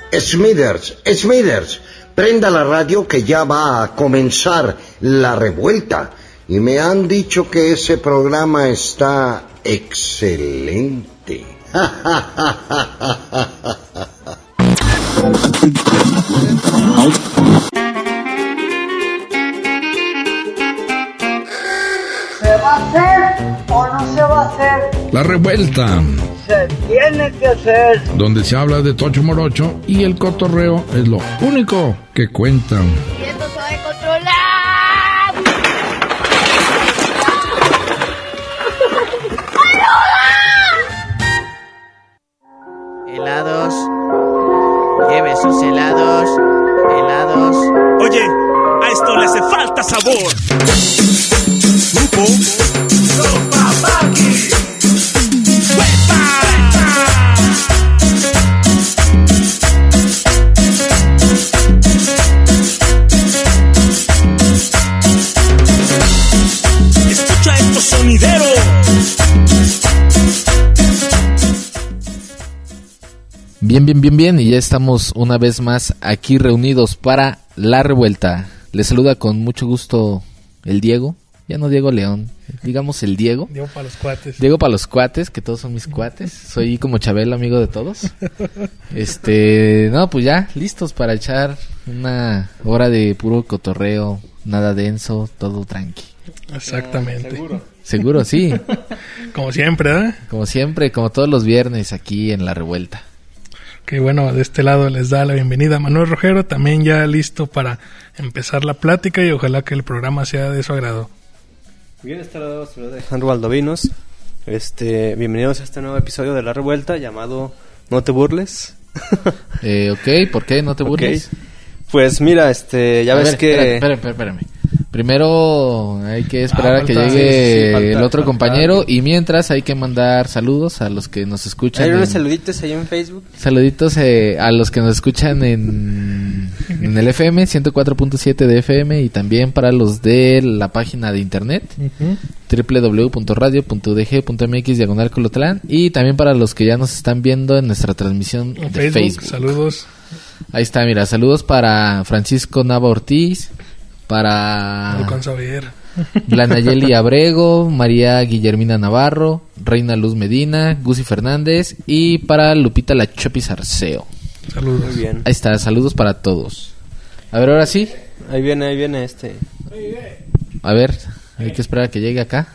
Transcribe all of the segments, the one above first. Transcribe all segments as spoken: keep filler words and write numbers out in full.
Smithers, Smithers, prenda la radio que ya va a comenzar La Revuelta. Y me han dicho que ese programa está excelente. ¿Se va a hacer o no se va a hacer? La Revuelta. Se tiene que hacer. Donde se habla de Tocho Morocho y el cotorreo es lo único que cuentan. Y esto se va a controlar. Helados. Lleve sus helados. Helados. Oye, a esto le hace falta sabor. Grupo Topapaki. Escucha estos sonideros. Bien, bien, bien, bien, y ya estamos una vez más aquí reunidos para La Revuelta. Les saluda con mucho gusto el Diego, ya no Diego León, digamos el Diego. Diego para los cuates. Diego para los cuates, que todos son mis cuates. Soy como Chabelo, amigo de todos. Este, no, pues ya, listos para echar una hora de puro cotorreo, nada denso, todo tranqui. Exactamente. Seguro. Seguro, sí. Como siempre, ¿eh? Como siempre, como todos los viernes aquí en La Revuelta. Que bueno, de este lado les da la bienvenida Manuel Rojero, también ya listo para empezar la plática y ojalá que el programa sea de su agrado. Bien, este lado saluda Alejandro Valdovinos. Este, bienvenidos a este nuevo episodio de La Revuelta llamado No te burles. eh, ok, ¿por qué no te burles? Okay. Pues mira, este, ya a ves ver, que... Espérame, espérame, espérame. Primero hay que esperar ah, a que falta, llegue sí, sí, falta, el otro falta, compañero falta. Y mientras hay que mandar saludos a los que nos escuchan. Hay en... unos saluditos ahí en Facebook. Saluditos eh, a los que nos escuchan en, en el F M, ciento cuatro punto siete de F M, y también para los de la página de internet, uh-huh. doble u doble u doble u punto radio punto u d g punto m x diagonal Colotlán, y también para los que ya nos están viendo en nuestra transmisión en de Facebook, Facebook. Saludos. Ahí está, mira, saludos para Francisco Nava Ortiz, para Alcanzo a ver. Blanayeli Abrego, María Guillermina Navarro, Reina Luz Medina, Gusi Fernández y para Lupita La Chopis Arceo. Saludos. Muy bien. Ahí está, saludos para todos. A ver, ahora sí. Ahí viene, ahí viene este. A ver, hay que esperar a que llegue acá.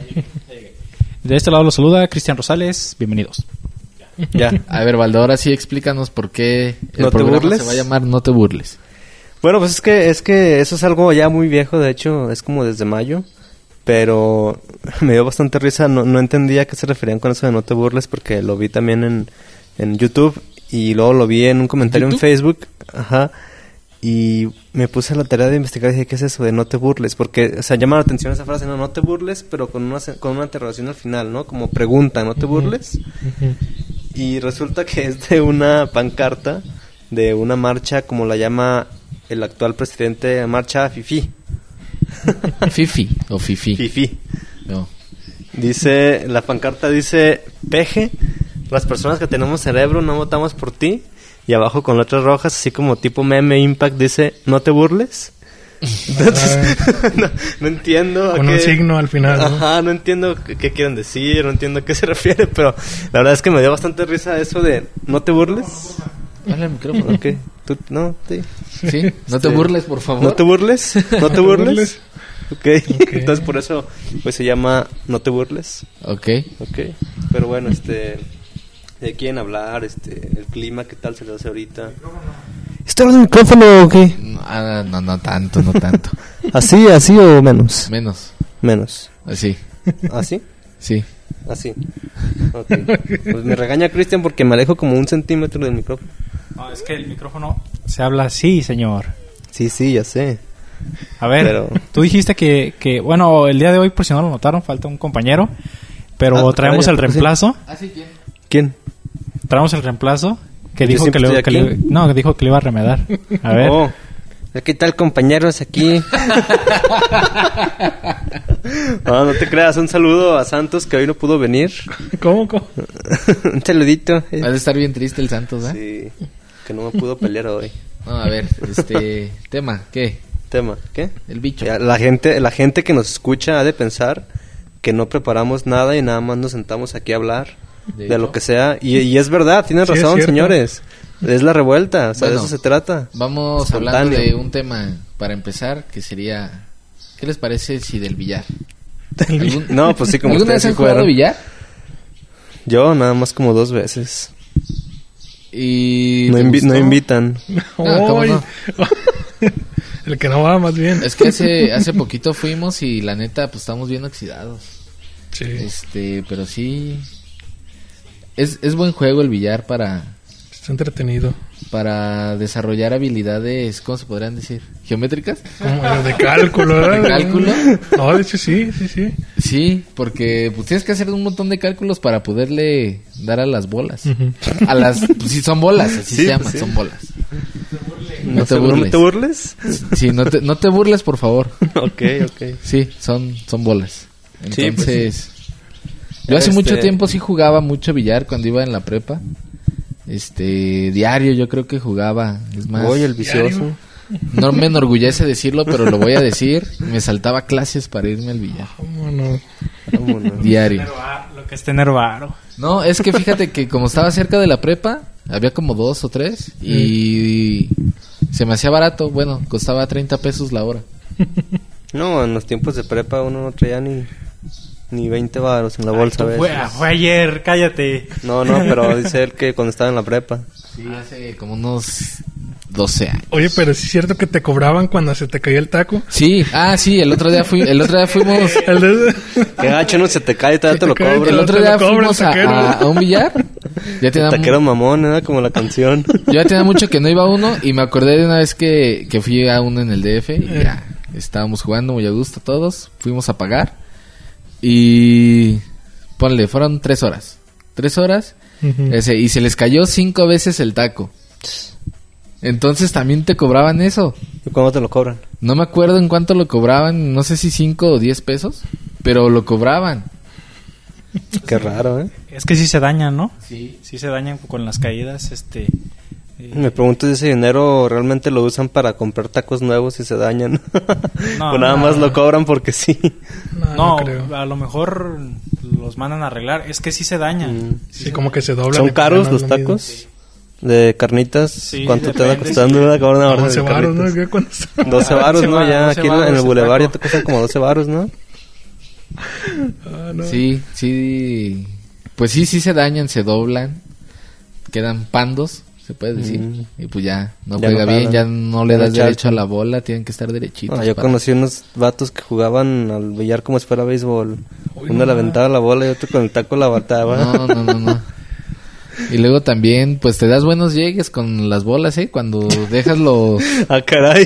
De este lado los saluda Cristian Rosales, bienvenidos. Ya. A ver, Valdo, ahora sí explícanos por qué el ¿No te programa burles? se va a llamar No te burles. Bueno, pues es que es que eso es algo ya muy viejo, de hecho, es como desde mayo, pero me dio bastante risa, no, no entendía a qué se referían con eso de no te burles, porque lo vi también en, en YouTube, y luego lo vi en un comentario ¿YouTube? En Facebook, ajá, y me puse a la tarea de investigar y dije, ¿qué es eso de no te burles? Porque, o sea, llama la atención esa frase, no, no te burles, pero con una, con una interrogación al final, ¿no? Como pregunta, ¿no te burles? Uh-huh. Y resulta que es de una pancarta, de una marcha, como la llama el actual presidente, marcha Fifi. Fifi o Fifi. Fifi. No. Dice, la pancarta dice, peje, las personas que tenemos cerebro no votamos por ti. Y abajo con letras rojas, así como tipo meme impact, dice, no te burles. Entonces, no, no entiendo. Con a un qué, signo al final. ¿no? Ajá, no entiendo qué, qué quieren decir, no entiendo a qué se refiere, pero la verdad es que me dio bastante risa eso de, no te burles. Dale el micrófono. Ok, tú, no, sí. Sí, no te burles, por favor. No te burles, no te burles. Okay. ok, entonces por eso pues se llama No te burles. Ok. Ok, pero bueno, este, ¿de quién hablar? Este, el clima, ¿qué tal se le hace ahorita? ¿Estás en el micrófono o qué? No, ah, no, no tanto, no tanto. ¿Así, así o menos? Menos. Menos. Así. ¿Así? Sí. Así. Ok. Pues me regaña Cristian porque me alejo como un centímetro del micrófono. No, es que el micrófono se habla así, señor. Sí, sí, ya sé. A ver, pero... tú dijiste que, que, bueno, el día de hoy, por si no lo notaron, falta un compañero, pero ah, traemos vaya, el reemplazo. ¿Ah, sí? ¿Quién? ¿Quién? Traemos el reemplazo que Yo dijo que le, que le, no, que dijo que le iba a remedar. A ver. Oh. ¿Qué tal, compañeros? Aquí. No, no te creas. Un saludo a Santos, que hoy no pudo venir. ¿Cómo? ¿Cómo? Un saludito. Va a estar bien triste el Santos, ¿eh? Sí. que no me pudo pelear hoy. No, a ver, este... tema, ¿qué? Tema, ¿qué? El bicho. Ya, La gente, la gente que nos escucha ha de pensar que no preparamos nada y nada más nos sentamos aquí a hablar De de, hecho. lo que sea. Y, y es verdad, tienen Sí, es razón, cierto. señores. Es la revuelta, o sea, Bueno, de eso se trata. Vamos hablando Espontáneo. de un tema para empezar, que sería... ¿Qué les parece si del billar? Del ¿Algún- No, pues sí, como ¿Alguna ustedes vez sí han jugado fueron. billar? Yo nada más como dos veces. Y... No, ¿te invi- no gustó? invitan. Ah, ¿cómo Ay. no? El que no va, más bien. Es que hace, hace poquito fuimos y la neta, pues estamos bien oxidados. Sí. Este, pero sí... Es, es buen juego el billar para... Está entretenido. Para desarrollar habilidades, ¿cómo se podrían decir? ¿Geométricas? Como eh, de cálculo, ¿verdad? ¿De cálculo? No, de hecho sí, sí, sí. Sí, porque pues tienes que hacer un montón de cálculos para poderle dar a las bolas. Ujú. A las... Pues sí, son bolas, así Sí, se llaman, pues sí. son bolas. No, ¿No te te- burles. ¿No te burles? Sí, no te, no te burles, por favor. Ok, ok. Sí, son, son bolas. Sí, pues, Entonces... Yo hace Este- mucho tiempo sí jugaba mucho billar cuando iba en la prepa. Este, diario yo creo que jugaba. Es más, Oye, el vicioso. Diario. no me enorgullece decirlo, pero lo voy a decir. Me saltaba clases para irme al billar. Vámonos. Vámonos. Diario. Lo que es tener varo. No, es que fíjate que como estaba cerca de la prepa, había como dos o tres y se me hacía barato. Bueno, costaba treinta pesos la hora. No, en los tiempos de prepa uno no traía ni, ni veinte varos en la bolsa. a veces. Fue, fue ayer, cállate. No, no, pero dice él que cuando estaba en la prepa. Sí, hace como unos doce años. Oye, pero sí es cierto que te cobraban cuando se te caía el taco. Sí, ah, sí, el otro día fui, el otro día fuimos, El de- Qué gacho, no se te cae y todavía Se te lo te cae, cobran. el otro te lo día cobra el fuimos a, taquero. a- a un billar. Ya tenía, Taquero mamón, ¿eh? Como la canción. yo ya tenía mucho que no iba a uno y me acordé de una vez que, que fui a uno en el D F y ya estábamos jugando muy a gusto todos, fuimos a pagar y ponle, fueron tres horas, tres horas Ujú. ese, y se les cayó cinco veces el taco. Entonces también te cobraban eso. ¿Y cuándo te lo cobran? No me acuerdo en cuánto lo cobraban, no sé si cinco o diez pesos, pero lo cobraban. Qué raro, ¿eh? Es que sí se dañan, ¿no? Sí. Sí se dañan con las caídas, este... eh, Me pregunto si ese dinero realmente lo usan para comprar tacos nuevos y se dañan. No, o nada no. más lo cobran porque sí. No, no no, creo. a lo mejor los mandan a arreglar. Es que sí se dañan. Mm. Sí, como que se doblan. ¿Son y caros no los es lo mismo. tacos? De carnitas. Sí, ¿Cuánto te va depende, costando sí. una cabrón ahora once de varos, ¿no? carnitas? ¿Qué cuando está? doce varos, ¿no? doce Ya varos, aquí en doce el varos bulevar el ya te cuestan como doce varos, ¿no? Ah, no. Sí, sí. Pues sí, sí se dañan, se doblan, quedan pandos, se puede decir. Mm. Y pues ya no Ya juega no bien, jalan. ya no le Ya no das derecho chalcan. a la bola, tienen que estar derechitos. Ah, yo para- conocí unos vatos que jugaban al billar como si fuera béisbol. Uy, Uno no, le ma. aventaba la bola y otro con el taco la bataba. No, no, no, no. Y luego también, pues te das buenos llegues con las bolas, ¿eh? Cuando dejas los... Ah, caray.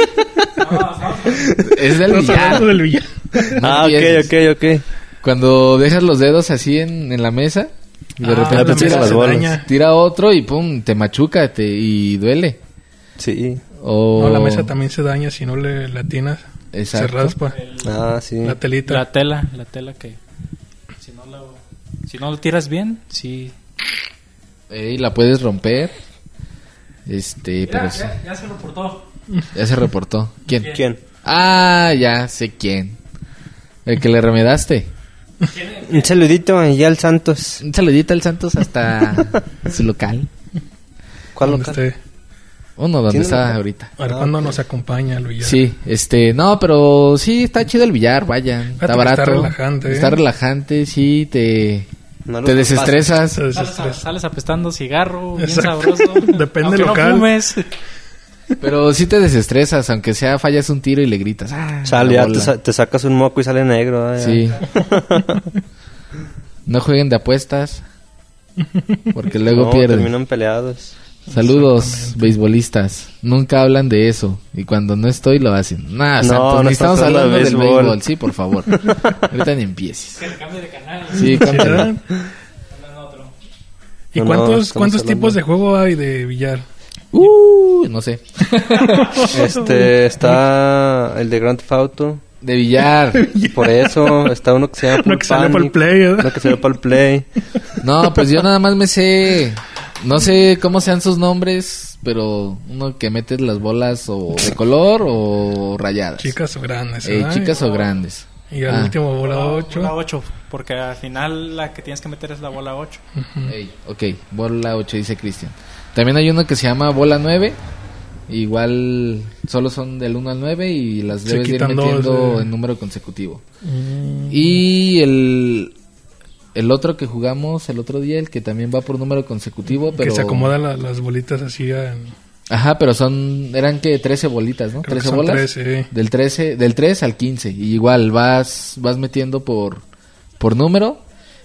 Es del Estamos hablando billar. del billar. No ah, ok, empieces. ok, ok. Cuando dejas los dedos así en, en la mesa y de Ah, repente la la tira mesa las se bolas. daña. tira otro y pum, te machuca te, y duele. Sí. O... No, la mesa también se daña si no le latinas. Exacto. Se raspa Ah, sí. la telita. La tela, la tela que... Si no lo, si no lo tiras bien, sí... Y la puedes romper. Este, pero sí. ya se reportó. Ya se reportó. ¿Quién? ¿Quién? Ah, ya sé quién. El que le remedaste. Un saludito allá al Santos. Un saludito al Santos hasta su local. ¿Cuál Donde local? esté. Uno donde ¿Tiene está local? ahorita. A ver Ah, cuándo ok. nos acompaña el billar. Sí, este, no, pero sí está chido el billar, vayan. Fíjate Está que barato. está relajante, ¿eh? Está relajante, sí, te, No los te desestresas. Se Sales, a- desestresa. sales apestando cigarro, bien Exacto. sabroso. Depende Aunque del local. no fumes. Pero sí te desestresas, aunque sea fallas un tiro y le gritas. Ah, Sale, la ya te, bola". sa- te sacas un moco y sale negro. ah, ya. Sí. No jueguen de apuestas. Porque luego No, pierden. terminan peleados. Saludos, beisbolistas. Nunca hablan de eso. Y cuando no estoy, lo hacen. Nah, No, Santos, no ni estamos estamos hablando hablando de del béisbol. béisbol. Sí, por favor. Ahorita ni empieces. Que cambie de canal. Sí, cámbiale. ¿verdad? ¿Y No, no, cuántos, estamos cuántos hablando- tipos de juego hay de billar? Uh, no sé. Este, está el de Grand Theft Auto. De billar. Por eso está uno que se llama Uno Pool que sale para el Panic, play, ¿verdad? uno que se ve para el play. No, pues yo nada más me sé no sé cómo sean sus nombres, pero uno que metes las bolas o de color o rayadas. Chicas o grandes. Eh, ¿verdad? chicas o grandes. Y al Ah. último bola ocho. Bola ocho, porque al final la que tienes que meter es la bola ocho. Ey, ok, bola ocho dice Cristian. También hay uno que se llama bola nueve. Igual solo son del uno al nueve y las Se debes ir quitan metiendo dos, eh. en número consecutivo. Mm. Y el el otro que jugamos el otro día, el que también va por número consecutivo, pero Que se acomodan la- las bolitas así en... Ajá, pero son eran que trece bolitas, ¿no? Creo que trece son bolas. trece, eh. Del trece, del tres al quince y igual vas vas metiendo por por número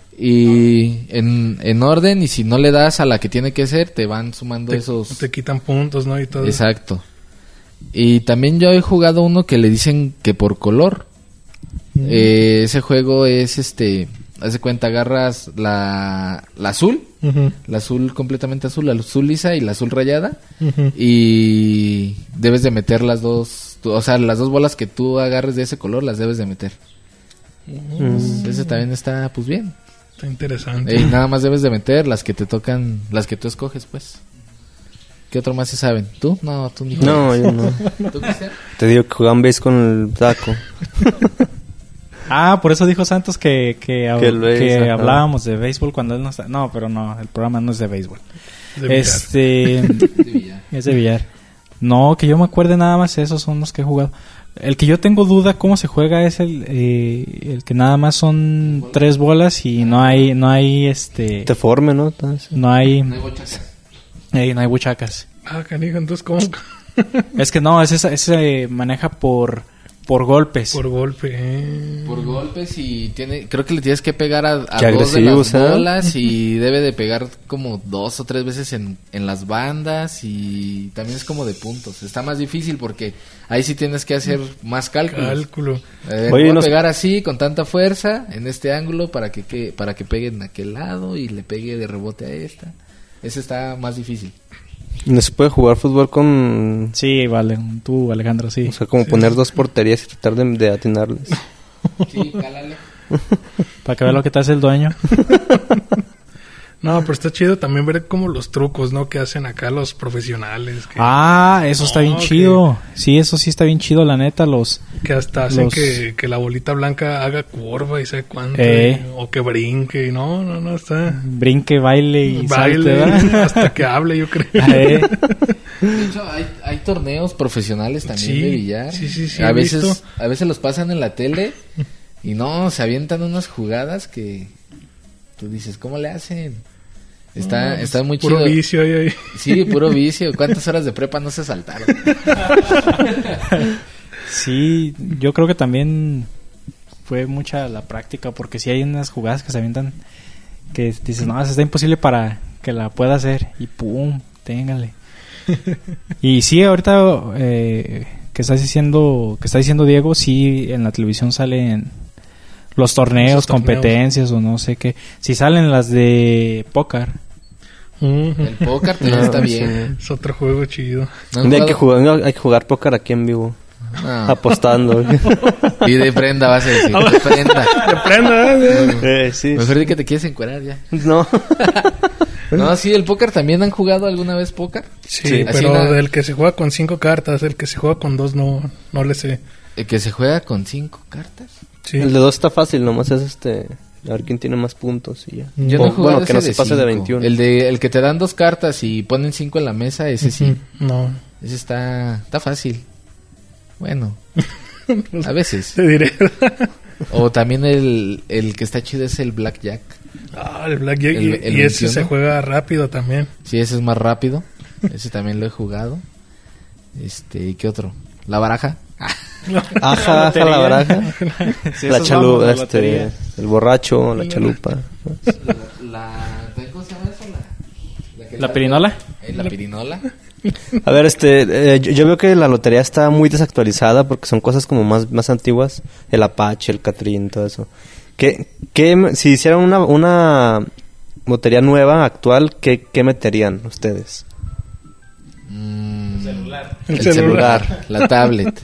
y en, en orden, y si no le das a la que tiene que ser, te van sumando Te, esos... te quitan puntos, ¿no? Y todo. Exacto. Y también yo he jugado uno que le dicen que por color. Mm. Eh, ese juego es este... Haz de cuenta, agarras la, la azul, Ujú. la azul completamente azul, la azul lisa y la azul rayada, Ujú. y debes de meter las dos, tú- o sea, las dos bolas que tú agarres de ese color las debes de meter. Pues, ese también está, pues bien. Está interesante. Y nada más debes de meter las que te tocan, las que tú escoges, pues. ¿Qué otro más se saben? ¿Tú? No, tú ni No, juegas. yo no. ¿Tú, Cristian? Te digo que jugaban base con el taco. Ah, por eso dijo Santos que, que, hab- Que el béis, que ajá. hablábamos de béisbol cuando él no está. No, pero no, el programa no es de béisbol. De billar. Este. De billar. Es de billar. No, que yo me acuerde nada más, esos son los que he jugado. El que yo tengo duda cómo se juega es el, eh, el que nada más son tres bolas y no hay, no hay este, Te forme, ¿no? Entonces, no hay, No hay bochas. eh, no hay buchacas. Ah, canijo, entonces ¿cómo? Es que no, ese, ese se maneja por, por golpes. Por golpe. eh. Por golpes, y tiene, creo que le tienes que pegar a, a Qué dos de agresivos, las ¿eh? bolas y debe de pegar como dos o tres veces en, en las bandas, y también es como de puntos. Está más difícil porque ahí sí tienes que hacer más cálculos. Cálculo. Eh, Oye, voy a nos- pegar así con tanta fuerza en este ángulo para que, que para que pegue en aquel lado y le pegue de rebote a esta. Ese está más difícil. no se puede jugar fútbol con... Sí, vale, tú Alejandro, sí. O sea, como poner dos porterías y tratar de, de atinarles. Sí, cálale. Para que vea lo que te hace el dueño. No, pero está chido también ver como los trucos, ¿no? Que hacen acá los profesionales. Que, Ah, eso está bien No, que- chido. Sí, eso sí está bien chido, la neta, los... que hasta hacen los- que, que la bolita blanca haga curva y sé cuánto. Eh. y- o que brinque. Y no, no, no, está... Brinque, baile y Baile, salte, ¿verdad? hasta que hable, yo creo. Eh. De hecho, hay, hay torneos profesionales también Sí, de billar. sí, sí, sí, a he veces, visto. a veces los pasan en la tele y no, se avientan unas jugadas que tú dices, ¿cómo le hacen? Está, No, está muy puro chido. vicio ahí, ahí. Sí, puro vicio. ¿Cuántas horas de prepa no se saltaron? Sí, yo creo que también fue mucha la práctica, porque si hay unas jugadas que se avientan que dices, no, eso está imposible para que la pueda hacer, y pum, téngale. Y sí, ahorita eh, que estás diciendo, que está diciendo Diego, sí, en la televisión salen los torneos, Esos torneos. competencias o no sé qué. Si salen las de póker. Ujú. El póker también No, está sí. bien. Es otro juego chido. ¿No han Un día hay que jugado? jugar, hay que jugar póker aquí en vivo. No. Apostando. Y de prenda vas a decir. De prenda. ¡Te prenda! eh. eh, sí. Mejor di que te quieres encuerar ya. No. No, sí, el póker también. ¿Han jugado alguna vez póker? Sí, Sí, así pero la- del que se juega con cinco cartas, el que se juega con dos no, no le sé. ¿El que se juega con cinco cartas? Sí. El de dos está fácil, nomás es este... A ver quién tiene más puntos y ya. Yo no he O, jugado bueno, que no ese se pase de cinco. veintiuno. El de el que te dan dos cartas y ponen cinco en la mesa, ese sí. Ujú. No. Ese está está fácil. Bueno, a veces. Te diré. O también el, el que está chido es el blackjack. Ah, el Blackjack. El- y el y ese veintiuno. se juega rápido también. Sí, ese es más rápido. Ese también lo he jugado. Este, ¿y qué otro? La baraja. Aja, aja la baraja. Sí, La esos vamos, chalupa, la este... lotería. El borracho, la chalupa. La, ¿cómo se llama eso? La, la, que ¿La pirinola? Eh, la pirinola. A ver, este... eh, yo, yo veo que la lotería está muy desactualizada porque son cosas como más, más antiguas. El Apache, el Catrín, todo eso. ¿Qué, qué, si hicieran una, una lotería nueva, actual, ¿qué, qué meterían ustedes? Mm, celular. El, El celular. celular. La tablet.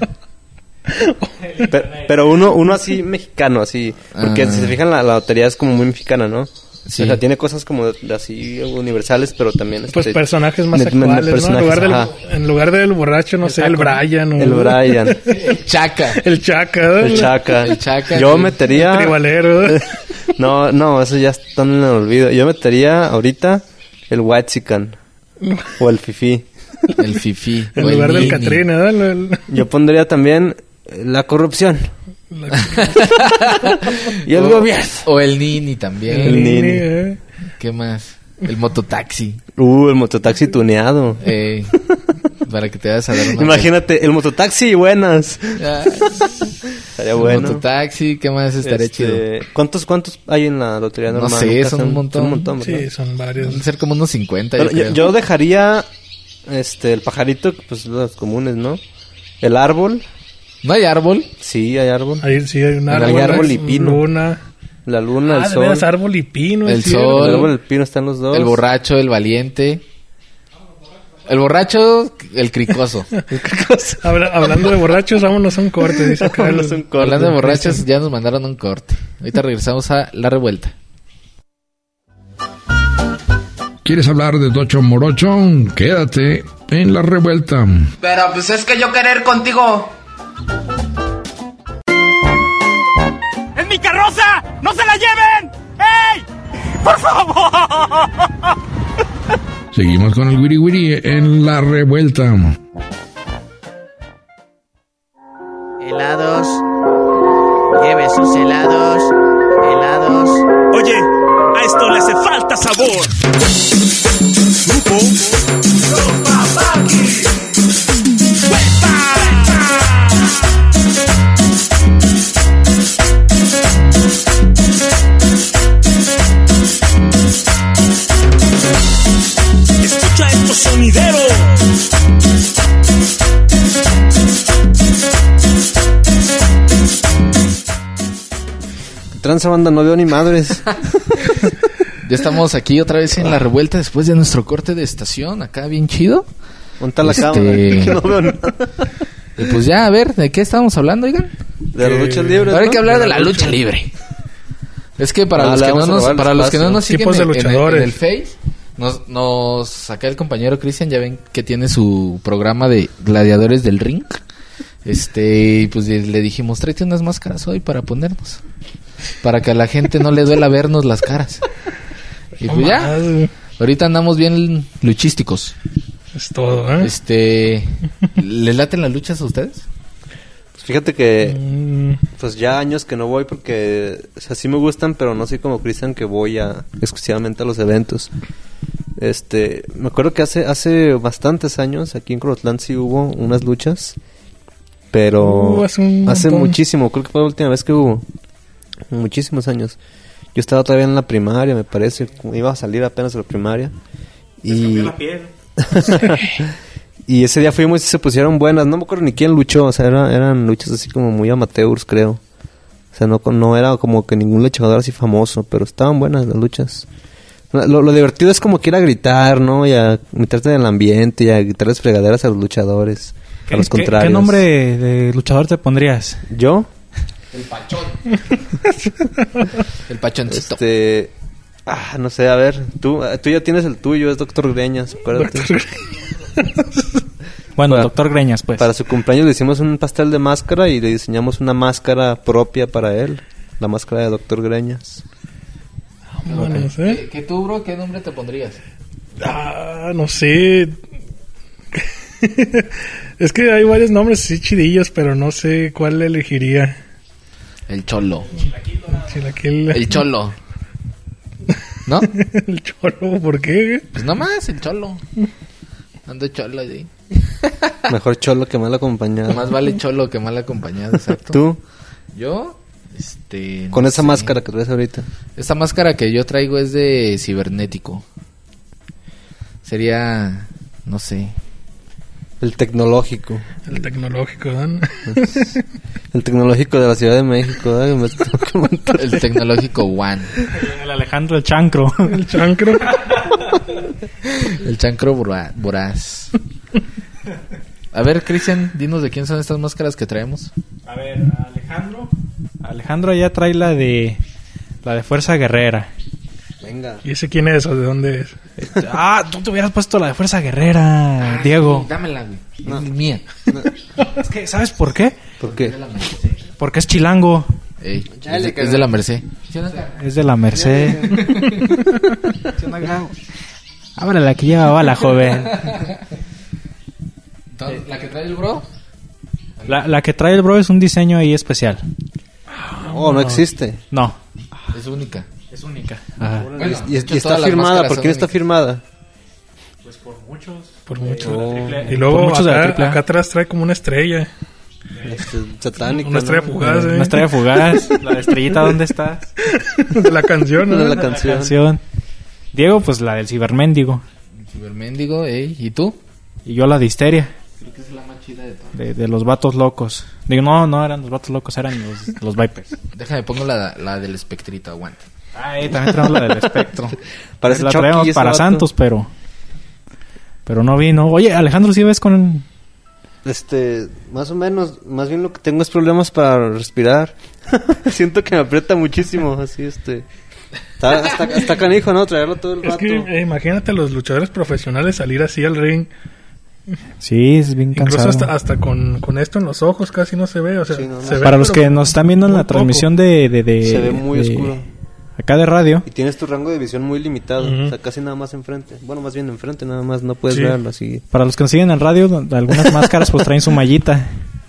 Pero, pero uno, uno así mexicano, así. Porque Ah. si se fijan, la, la lotería es como muy mexicana, ¿no? Sí. O sea, tiene cosas como de, de así universales, pero también... Pues este, personajes más de- de actuales, personajes, ¿no? En lugar, ajá. del, en lugar del borracho, no sé, el Brian. O... El Brian. El Chaca. El Chaca. El Chaca. El Chaca. Yo sí. metería... El tribalero. No, no, eso ya está en el olvido. Yo metería ahorita el Whitezican. O el Fifi. El Fifi. En o el lugar del Nini. Catrina, ¿no? El- el- Yo pondría también la corrupción. Y el o, gobierno. O el Nini también. El Nini. eh. ¿Qué más? El mototaxi. Uh, el mototaxi tuneado. Eh, para que te vayas a dar una... Imagínate, el mototaxi y buenas. Ah, Estaría el bueno. mototaxi, ¿qué más estaría Este, chido? ¿Cuántos cuántos hay en la lotería No normal? sé, Nunca son sé, un montón. Son un montón, ¿verdad? Sí, son varios. Deben ser como unos cincuenta, Pero yo yo, creo. yo dejaría este el pajarito, pues los comunes, ¿no? El árbol. ¿No hay árbol? Sí, hay árbol. Ahí sí hay un Hay árbol. árbol y un pino. Luna. La luna, Ah, el de sol. veras, árbol y pino. El es cierto. sol. El árbol y el pino están los dos. El borracho, el valiente. El borracho, el cricoso. Habla- hablando de borrachos, vámonos a un corte, dice acá. Vámonos el- a un corte. Hablando de borrachos, ya nos mandaron un corte. Ahorita regresamos a La Revuelta. ¿Quieres hablar de Tocho Morocho? Quédate en La Revuelta. Pero pues es que yo querer contigo. ¡Es mi carroza! ¡No se la lleven! ¡Ey! ¡Por favor! Seguimos con el Wiri Wiri en La Revuelta. Helados. Lleve sus helados. Helados. Oye, a esto le hace falta sabor. Grupo escucha estos sonideros. Transa banda, no veo ni madres. Ya estamos aquí otra vez en La Revuelta después de nuestro corte de estación. Acá bien chido. ¿Dónde está la Este- cámara? Que no veo nada. Y pues ya, a ver, ¿de qué estábamos hablando, oigan? De las luchas libres, Ahora hay ¿no? que hablar de la lucha libre. Es que para Ah, los le que no vamos a nos, robar el para los que no espacio. nos siguen Tipos de en, en el, luchadores. en el Face, nos, nos acá el compañero Cristian, ya ven que tiene su programa de gladiadores del ring. Este, y pues le dijimos, tráete unas máscaras hoy para ponernos. Para que a la gente no le duela vernos las caras. Y pues ya, ahorita andamos bien luchísticos. Es todo, ¿eh? Este, ¿les laten las luchas a ustedes? Pues fíjate que Mm, pues ya años que no voy porque o sea, sí me gustan, pero no soy como Cristian que voy a exclusivamente a los eventos. Este, me acuerdo que hace hace bastantes años aquí en Croatlán sí hubo unas luchas, pero Uh, hace un hace montón. muchísimo, creo que fue la última vez que hubo. Muchísimos años. Yo estaba todavía en la primaria, me parece, iba a salir apenas de la primaria. Y La piel. y ese día fuimos y se pusieron buenas. No me acuerdo ni quién luchó. O sea, era- eran luchas así como muy amateurs, creo. O sea, no, no era como que ningún luchador así famoso. Pero estaban buenas las luchas. Lo, lo divertido es como que ir a gritar, ¿no? Y a meterte en el ambiente y a gritarles fregaderas a los luchadores. A los ¿Qué- contrarios. ¿Qué nombre de luchador te pondrías? ¿Yo? El pachón. El pachoncito. Este... Ah, no sé, a ver. Tú, tú ya tienes el tuyo, es Doctor Greñas, acuérdate. Bueno, Para- doctor Greñas, pues. Para su cumpleaños le hicimos un pastel de máscara y le diseñamos una máscara propia para él. La máscara de Doctor Greñas. vámonos, ¿eh? ¿Qué, qué tú, bro? ¿Qué nombre te pondrías? Ah, no sé. Es que hay varios nombres así chidillos, pero no sé cuál elegiría. El cholo. Chilaquil. El cholo. ¿No? El cholo, ¿por qué? Pues nomás, el cholo. Ando cholo ahí. Mejor cholo que mal acompañado. Más vale cholo que mal acompañado, exacto. ¿Tú? Yo, este... Con no esa sé. máscara que traes ahorita. Esta máscara que yo traigo es de cibernético. Sería, no sé. El tecnológico. El tecnológico, ¿no? El tecnológico de la Ciudad de México. ¿eh? Me tengo que montar. El tecnológico One. El Alejandro el Chancro. El chancro. El chancro vora- voraz. A ver, Cristian, dinos de quién son estas máscaras que traemos. A ver, Alejandro. Alejandro ya trae la de la de Fuerza Guerrera. Venga. ¿Y ese quién es o de dónde es? Ah, tú te hubieras puesto la de Fuerza Guerrera, Diego. Dámela, güey. No. Es mía. Es que, ¿sabes por qué? ¿Por qué? Porque es chilango. Ey, es, de, es de la Merced. Es de la Merced. Ábrele la que lleva bala, joven. Entonces, ¿la que trae el bro? La, la que trae el bro es un diseño ahí especial. Oh, no existe. No. Es única. Es única. Ajá. Bueno, y, y- y todas está las firmada. máscaras ¿Por son quién está únicas. firmada? Pues por muchos. Por mucho. Oh. Y luego Por muchos de la acá, triple A. acá atrás trae como una estrella. Este, satánica. Una estrella ¿no? fugaz, ¿eh? Una estrella fugaz. La estrellita, ¿dónde estás? De la canción, ¿no? De la La canción. canción. Diego, pues la del ciberméndigo. Ciberméndigo, ey. ¿Y tú? Y yo la de histeria. Creo que es la más chida de todas. De, de los vatos locos. Digo, no, no eran los vatos locos, eran los, los Vipers. Déjame pongo la, la del espectrito, aguanta. Ay, también traemos la del espectro. Parece la Chucky traemos ese para vato. Santos, pero... Pero no vino. Oye, Alejandro, ¿sí ves con...? Este, más o menos, más bien lo que tengo es problemas para respirar. Siento que me aprieta muchísimo, así, este... Está, hasta, hasta canijo, ¿no? Traerlo todo el Es rato. que eh, imagínate a los luchadores profesionales salir así al ring. Sí, es bien Incluso cansado. hasta, hasta con, con esto en los ojos casi no se ve. O sea, Sí, no, no. se ve, Para los pero que nos están viendo en muy la poco. transmisión de... de, de Se ve muy de- oscuro. Acá de radio. Y tienes tu rango de visión muy limitado. Ujú. O sea, casi nada más enfrente. Bueno, más bien enfrente, nada más. No puedes Sí. verlo así. Para los que nos siguen en radio, donde algunas máscaras pues traen su mallita.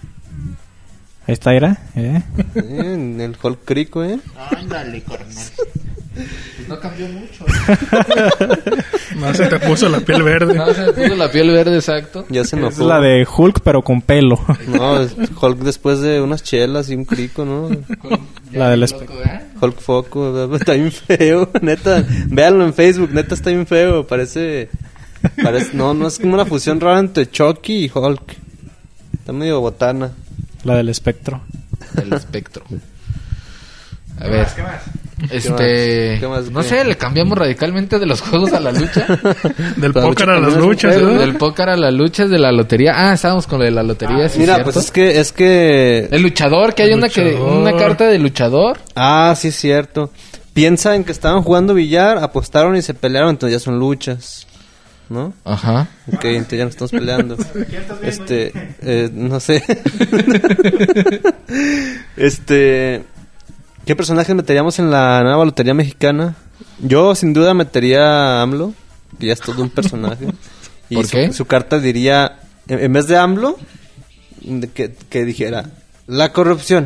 Ahí está, ¿era? ¿Eh? Eh, en el Hulk Crico, ¿eh? Ándale, carnal. Pues no cambió mucho. No se te puso la piel verde. No, se me puso la piel verde, exacto. Ya se Es enojó. la de Hulk, pero con pelo. No, es Hulk después de unas chelas y un crico, ¿no? La del Loco, espe- ¿eh? Hulk Foco, está bien feo, neta. Véanlo en Facebook, neta está bien feo. Parece, parece, no, no es como una fusión rara entre Chucky y Hulk. Está medio botana. La del espectro. El espectro. A ver. ¿Qué más? Este. ¿Qué más? No ¿Qué? sé, le cambiamos radicalmente de los juegos a la lucha. Del La póker lucha a las también es un luchas, juego, ¿eh? Del póker a las luchas, de la lotería. Ah, estábamos con lo de la lotería, sí. Mira, ¿cierto? pues es que, es que... El luchador, que hay El una que luchador. una carta de luchador. Ah, sí es cierto. Piensa en que estaban jugando billar, apostaron y se pelearon, entonces ya son luchas. ¿No? Ajá. Ok, entonces ya nos estamos peleando. Este, eh, no sé. Este, ¿qué personajes meteríamos en la nueva lotería mexicana? Yo sin duda metería a AMLO, que ya es todo un personaje. Y ¿Por su, qué? su carta diría, en, en vez de AMLO, de que, que dijera, la corrupción.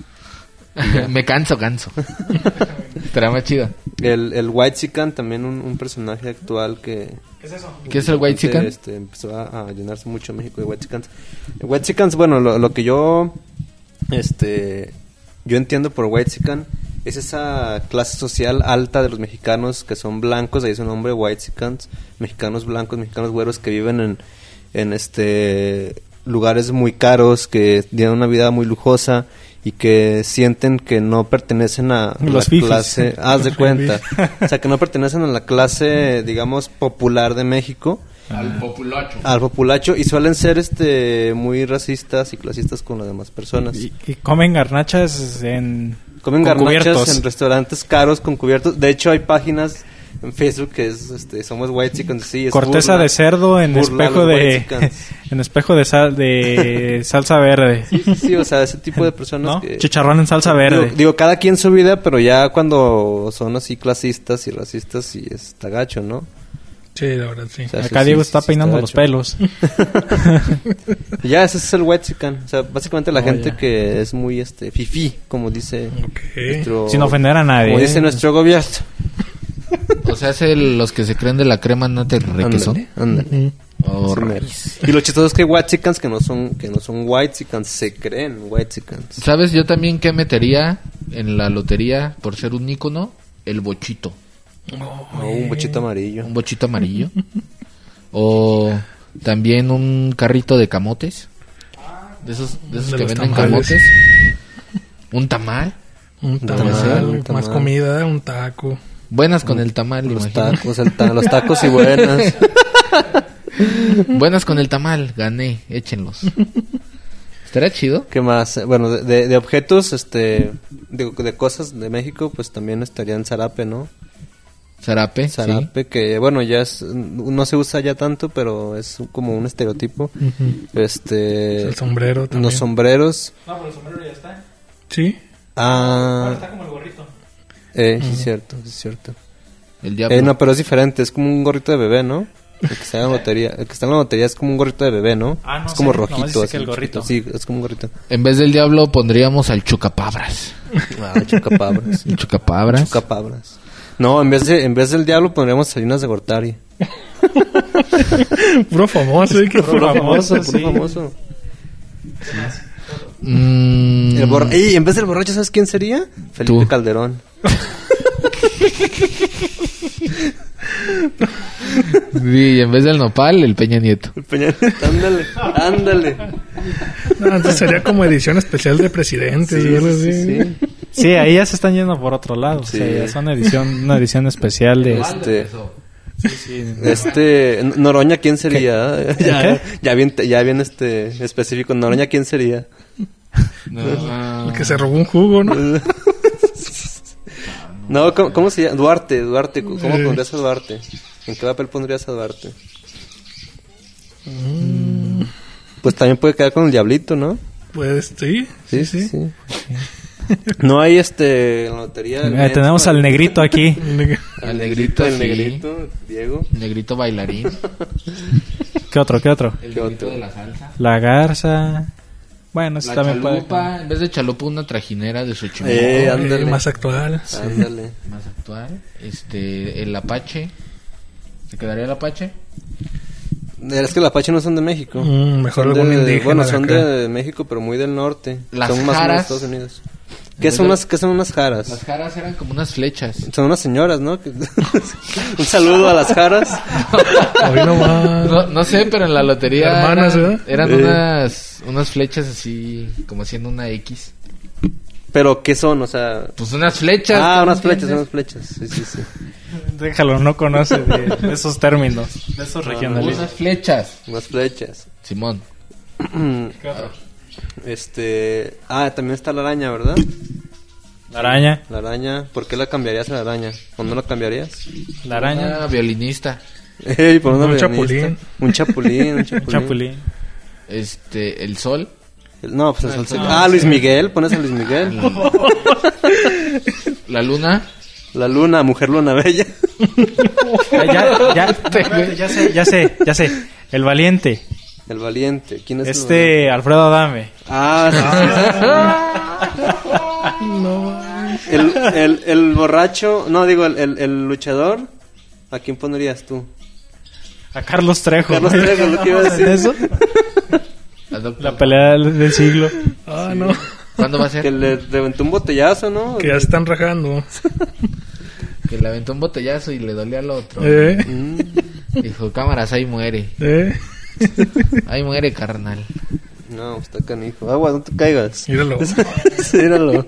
Me canso, canso. Estará más chido. El, el Whitezican, también un, un personaje actual que... ¿Qué es eso? ¿Qué es el Whitezican? Este, empezó a, a llenarse mucho México de Whitexicans. Whitexicans, bueno, lo, lo que yo este yo entiendo por Whitezican es esa clase social alta de los mexicanos que son blancos, ahí es un nombre, Whitexicans, mexicanos blancos, mexicanos güeros que viven en, en este lugares muy caros, que tienen una vida muy lujosa y que sienten que no pertenecen a Los la fifis. clase, haz de cuenta, o sea, que no pertenecen a la clase, digamos, popular de México, Al populacho. al populacho, y suelen ser este muy racistas y clasistas con las demás personas. Y, y comen garnachas en... Comen con garnachas cubiertos. en restaurantes caros con cubiertos. De hecho, hay páginas en Facebook que es este somos Whitexicans, sí, es Corteza burla- de cerdo en burla a espejo los de Whitexicans. en espejo de sal de salsa verde. Sí, sí, sí, o sea, ese tipo de personas ¿No? que... Chicharrón en salsa Digo, verde. digo, cada quien su vida, pero ya cuando son así clasistas y racistas, sí está gacho, ¿no? Sí, la verdad, sí. O sea, Acá sí, Diego sí, está sí peinando está los gacho. pelos. Ya, ese es el Whitezican. O sea, básicamente la Oh, gente ya. que es muy este fifí, como dice Ok. nuestro... Sin ofender a nadie. Como dice ¿eh? nuestro gobierno. O sea, es el- los que se creen de la crema no te requesón. Ándale, ándale. Oh, Sí, mero. rayos. Y lo chistoso es que Whitexicans que no son que no son Whitexicans, se creen Whitexicans. ¿Sabes yo también qué metería en la lotería por ser un ícono? El bochito. O un bochito amarillo. Un bochito amarillo. O también un carrito de camotes. De esos, de esos De que los venden tamales. camotes. Un tamal. Un tamal, tamal, un más tamal. comida, un taco. Buenas con el tamal, Los imagínate. tacos, el ta- los tacos y buenas. Buenas con el tamal, gané, échenlos. ¿Estará chido? ¿Qué más? Bueno, de, de, de objetos, este, de, de cosas de México, pues también estaría en Zarape, ¿no? Zarape, Zarape, sí. que bueno, ya es, no se usa ya tanto, pero es como un estereotipo. Ujú. Este... El sombrero también. Los sombreros. No, pero el sombrero ya está. Sí. Ah... Ahora está como el gorrito. Eh, sí es cierto, sí es cierto. El diablo. Eh, no, pero es diferente, es como un gorrito de bebé, ¿no? El que está en la lotería, el que está en la lotería es como un gorrito de bebé, ¿no? Ah, no es como sé, nomás rojito, dice así, que el gorrito. chiquito. Sí, es como un gorrito. En vez del diablo pondríamos al chupacabras. Ah, chupacabras. El chupacabras. Chupacabras. No, en vez de en vez del diablo pondríamos Salinas de Gortari. Puro famoso, ¿eh? Que Puro famoso, sí. puro famoso. Mm, El borra- Ey, en vez del borracho, ¿sabes quién sería? Felipe Tú. Calderón. Sí, en vez del nopal, el Peña Nieto. El Peña Nieto, ándale, ándale. No, entonces sería como edición especial de presidentes. Sí, y algo sí, así. sí. Sí, ahí ya se están yendo por otro lado. Sí. O sea, ya es una edición, una edición especial de... Este, Sí, sí. este, Noroña, ¿quién sería? Ya, ¿Qué? ya bien, ya bien este específico. Noroña, ¿quién sería? No. El que se robó un jugo, ¿no? No, ¿cómo, cómo se llama? Duarte, Duarte. ¿Cómo Sí. pondrías a Duarte? ¿En qué papel pondrías a Duarte? Mm, Pues también puede quedar con el diablito, ¿no? pues sí, sí, sí. sí. No hay este en la lotería. el Mira, tenemos menso, al el- negrito aquí. Al negrito, el sí. negrito, Diego. El negrito bailarín. ¿Qué otro? ¿Qué otro? El ¿Qué negrito otro? de la salsa. La garza. Bueno, eso La también puede... chalupa, en vez de chalupa, una trajinera de Xochimilco. Eh, Eh, ándale. más actual. Ándale. Más actual. Este, el Apache. ¿Se quedaría el Apache? Es que los apaches no son de México. Mm, mejor Son algún de- indígena Bueno, de son acá. de México, pero muy del norte. Las son más o menos jaras. de Estados Unidos. ¿Qué son, unas, ¿Qué son unas jaras? Las jaras eran como unas flechas. Son unas señoras, ¿no? Que- Un saludo a las jaras. Hoy nomás. No, no sé, pero en la lotería Hermanas, eran, ¿verdad? eran Eh. unas, unas flechas así, como haciendo una X. Pero, ¿qué son? O sea... Pues unas flechas. Ah, ¿tú unas no flechas, entiendes? unas flechas. Sí, sí, sí. Déjalo, no conoce de, de esos términos, de esos No, no, regionalismos. Unas flechas. Unas flechas. Simón. ¿Qué otro? Este... Ah, también está la araña, ¿verdad? La araña. La araña. ¿Por qué la cambiarías a la araña? ¿O no la cambiarías? La araña. Una violinista. Ey, por una Un violinista. chapulín. Un chapulín, un chapulín. Un chapulín. Este, el sol. No, pues el sol se- no, Ah, Luis Miguel, pones a Luis Miguel. La luna. La luna, mujer luna bella. Ah, ya, ya, ya sé, ya sé, ya sé. El valiente. El valiente. ¿Quién es el valiente? Este, Alfredo Adame. Ah, sí, sí, sí. El, el, el borracho, no digo, el, el, el luchador, ¿a quién pondrías tú? A Carlos Trejo. Carlos Trejo, lo que iba a decir. ¿Eso? La doctora. La pelea del del siglo. Ah, no. ¿Cuándo va a ser? Que le reventó un botellazo, ¿no? Que ya están rajando. Que le aventó un botellazo y le dolía al otro. ¿Eh? Mm, Dijo, cámaras, ahí muere. ¿Eh? Ahí muere, carnal. No, está canijo. Agua, no te caigas. Míralo. Sí, míralo.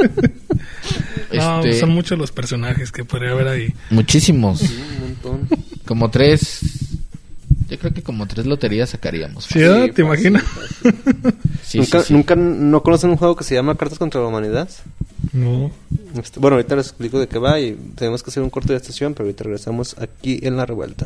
No, Este, son muchos los personajes que podría haber ahí. muchísimos. Un montón. Como tres. Yo creo que como tres loterías sacaríamos. ¿Sí, ¿verdad? ¿Te imaginas? Sí, ¿Nunca, sí, sí. ¿Nunca no conocen un juego que se llama Cartas contra la Humanidad? No. Este, bueno, ahorita les explico de qué va y tenemos que hacer un corte de estación, pero ahorita regresamos aquí en La Revuelta.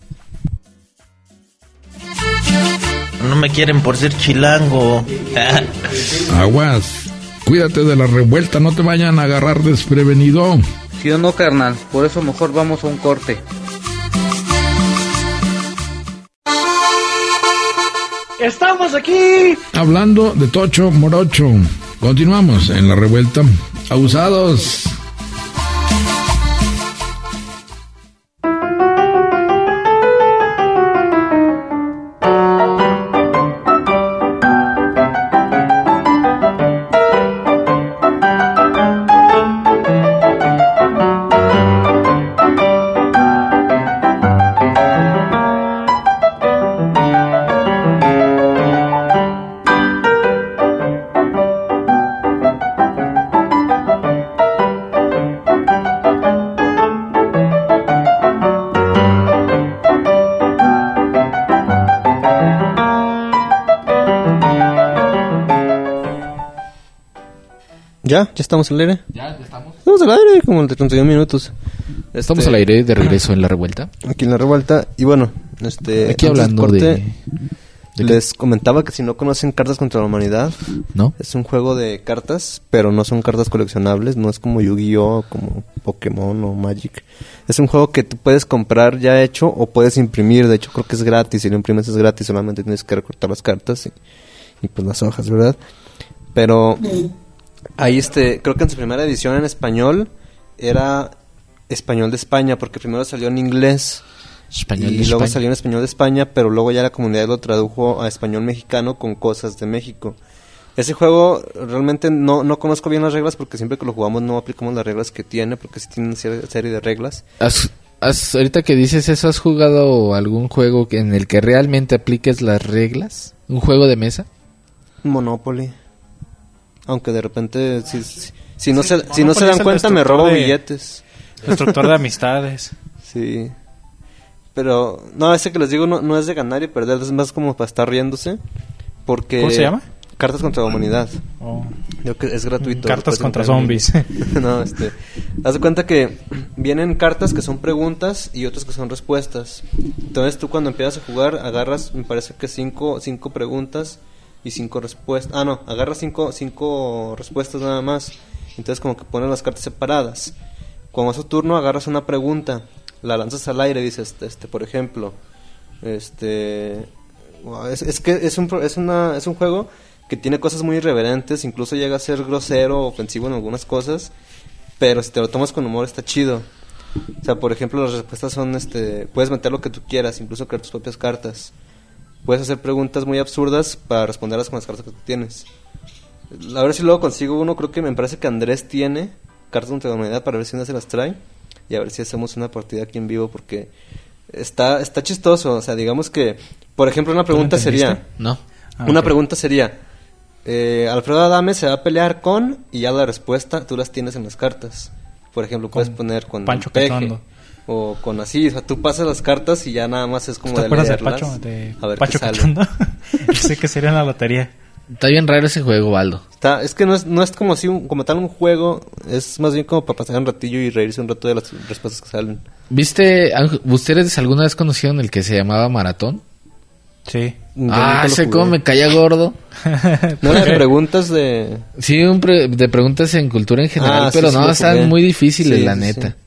No me quieren por ser chilango. Aguas. Cuídate de la revuelta, no te vayan a agarrar desprevenido. ¿Sí o no, carnal? Por eso mejor vamos a un corte. ¡Estamos aquí! Hablando de Tocho Morocho. Continuamos en la revuelta. Abusados. ¿Ya? ¿Ya estamos al aire? Ya, ya estamos. Estamos al aire, como de treinta y un minutos. Estamos Este, al aire de regreso en La Revuelta. Aquí en La Revuelta. Y bueno, este... Aquí antes hablando del corte, de... ¿de les comentaba que si no conocen Cartas contra la Humanidad... ¿No? Es un juego de cartas, pero no son cartas coleccionables. No es como Yu-Gi-Oh, como Pokémon o Magic. Es un juego que tú puedes comprar ya hecho o puedes imprimir. De hecho, creo que es gratis. Si lo imprimes es gratis. Solamente tienes que recortar las cartas y, y pues las hojas, ¿verdad? Pero... Ahí este... Creo que en su primera edición en español era... Español de España, porque primero salió en inglés español y de luego España. salió en español de España, pero luego ya la comunidad lo tradujo a español mexicano con cosas de México. Ese juego realmente no, no conozco bien las reglas porque siempre que lo jugamos no aplicamos las reglas que tiene, porque sí tiene una serie, serie de reglas. ¿Has, has, ahorita que dices eso, ¿has jugado algún juego que, en el que realmente apliques las reglas? ¿Un juego de mesa? Monopoly. Aunque de repente, si, si, si no, Sí, se, si no se Monopoly dan es el cuenta, me destructor robo de- billetes. Destructor de amistades. Sí. Pero, no, ese que les digo no, no es de ganar y perder, es más como para estar riéndose. Porque... ¿Cómo se llama? Cartas contra la Humanidad. Oh. Yo que es gratuito. Cartas lo puedes contra entrar en zombies. línea. No, este... Haz de cuenta que vienen cartas que son preguntas y otras que son respuestas. Entonces tú cuando empiezas a jugar agarras, me parece que cinco, cinco preguntas y cinco respuestas. Ah, no, agarras cinco, cinco respuestas nada más. Entonces como que pones las cartas separadas. Cuando es tu turno agarras una pregunta, la lanzas al aire y dices, este, por ejemplo, este... wow, es, es que es un, pro- es, una, es un juego que tiene cosas muy irreverentes, incluso llega a ser grosero, ofensivo en algunas cosas, pero si te lo tomas con humor está chido. O sea, por ejemplo, las respuestas son, este, puedes meter lo que tú quieras, incluso crear tus propias cartas. Puedes hacer preguntas muy absurdas para responderlas con las cartas que tú tienes. A ver si luego consigo uno, creo que me parece que Andrés tiene Cartas contra la Humanidad, para ver si una se las trae y a ver si hacemos una partida aquí en vivo, porque está, está chistoso. O sea, digamos que, por ejemplo, una pregunta sería... No. Ah, una ok. pregunta sería... Eh, Alfredo Adame se va a pelear con... Y ya la respuesta tú las tienes en las cartas. Por ejemplo, puedes poner con Pancho Peje, Catondo. o con así. O sea, tú pasas las cartas y ya nada más es como ¿Te de acuerdas de leerlas, Pacho, de a ver Pacho qué sale. Catondo? Sé que sería en la lotería. Está bien raro ese juego, Baldo. Está, es que no es, no es como así un- como tal un juego, es más bien como para pasar un ratillo y reírse un rato de las respuestas que salen. ¿Viste? Ángel, ¿ustedes alguna vez conocieron el que se llamaba Maratón? Sí. Yo Ah, nunca lo ese jugué. cómo me caía gordo. No eran preguntas de... Sí, un pre- de preguntas en cultura en general, Ah, sí, pero sí no, lo están jugué. muy difíciles, Sí, la sí, neta. sí.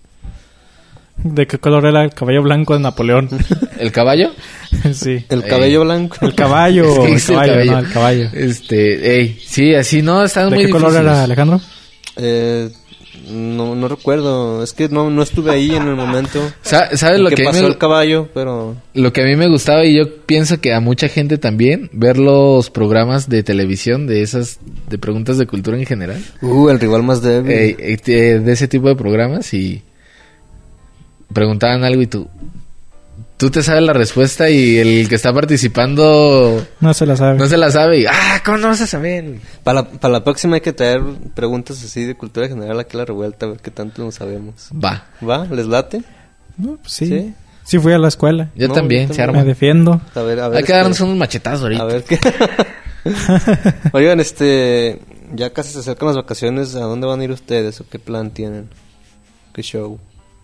¿De qué color era el cabello blanco de Napoleón? ¿El caballo? Sí. El Ey. cabello blanco. El caballo. Es que el, dice el caballo caballo. no, el caballo. Este, ey, sí, así no, están ¿De muy qué color difíciles. era, Alejandro? Eh, no, no recuerdo, es que no, no estuve ahí en el momento. Sa- ¿Sabes lo que que, a mí pasó me, el caballo? Pero... lo que a mí me gustaba y yo pienso que a mucha gente también, ver los programas de televisión de esas, de preguntas de cultura en general? Uh, el rival más débil. Ey, ey, de de ese tipo de programas y preguntaban algo y tú tú te sabes la respuesta y el que está participando No se la sabe. no se la sabe y ah, ¿cómo no vas a saber? Para la, para la próxima hay que traer preguntas así de cultura general aquí a la revuelta, a ver qué tanto lo sabemos. Va. ¿Va? ¿Les late? No, pues sí. ¿Sí? sí. fui a la escuela. Yo No, también, yo se también. Me arma. defiendo. A ver, a ver. Hay que este, darnos unos machetazos ahorita. A ver qué... Oigan, este... Ya casi se acercan las vacaciones. ¿A dónde van a ir ustedes o qué plan tienen? ¿Qué show?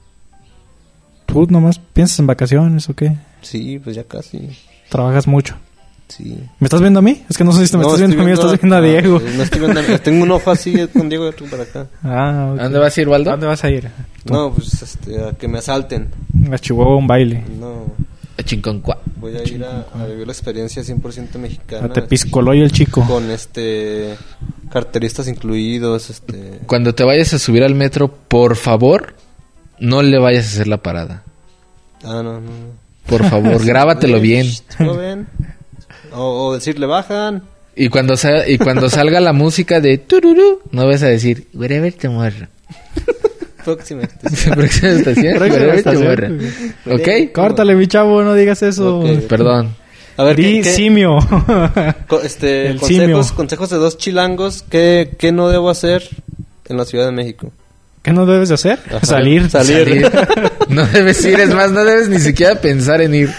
¿Tú nomás piensas en vacaciones o qué? Sí, pues ya casi. Trabajas mucho. Sí. ¿Me estás viendo a mí? Es que no sé si me No, estás estoy viendo a mí o estás viendo a ah, Diego. No estoy viendo a- Tengo un ojo así con Diego y otro para acá. Ah, ok. ¿A dónde vas a ir, Waldo? ¿A dónde vas a ir? Tú. No, pues este, a que me asalten. A Chihuahua un baile. No, A Chinconcua. voy a ir a, a vivir la experiencia cien por ciento mexicana. A Tepiscoloy el chico. Con este carteristas incluidos, este... Cuando te vayas a subir al metro, por favor, no le vayas a hacer la parada. Ah, no, no, no. Por favor, grábatelo bien. ¿Lo ven? O, o decirle, bajan. Y cuando sa- y cuando salga la música de tururú, no vas a decir, wherever tomorrow. Próxima. Próxima estación, Próxima wherever estación. tomorrow. ¿Ok? Córtale, mi chavo, no digas eso. Ok. Perdón. A ver, Di ¿qué, qué- simio. co- este, El consejos, simio. consejos de dos chilangos. ¿Qué, ¿Qué no debo hacer en la Ciudad de México? ¿Qué no debes de hacer? Ajá. Salir. Salir. No debes ir, es más, no debes ni siquiera pensar en ir.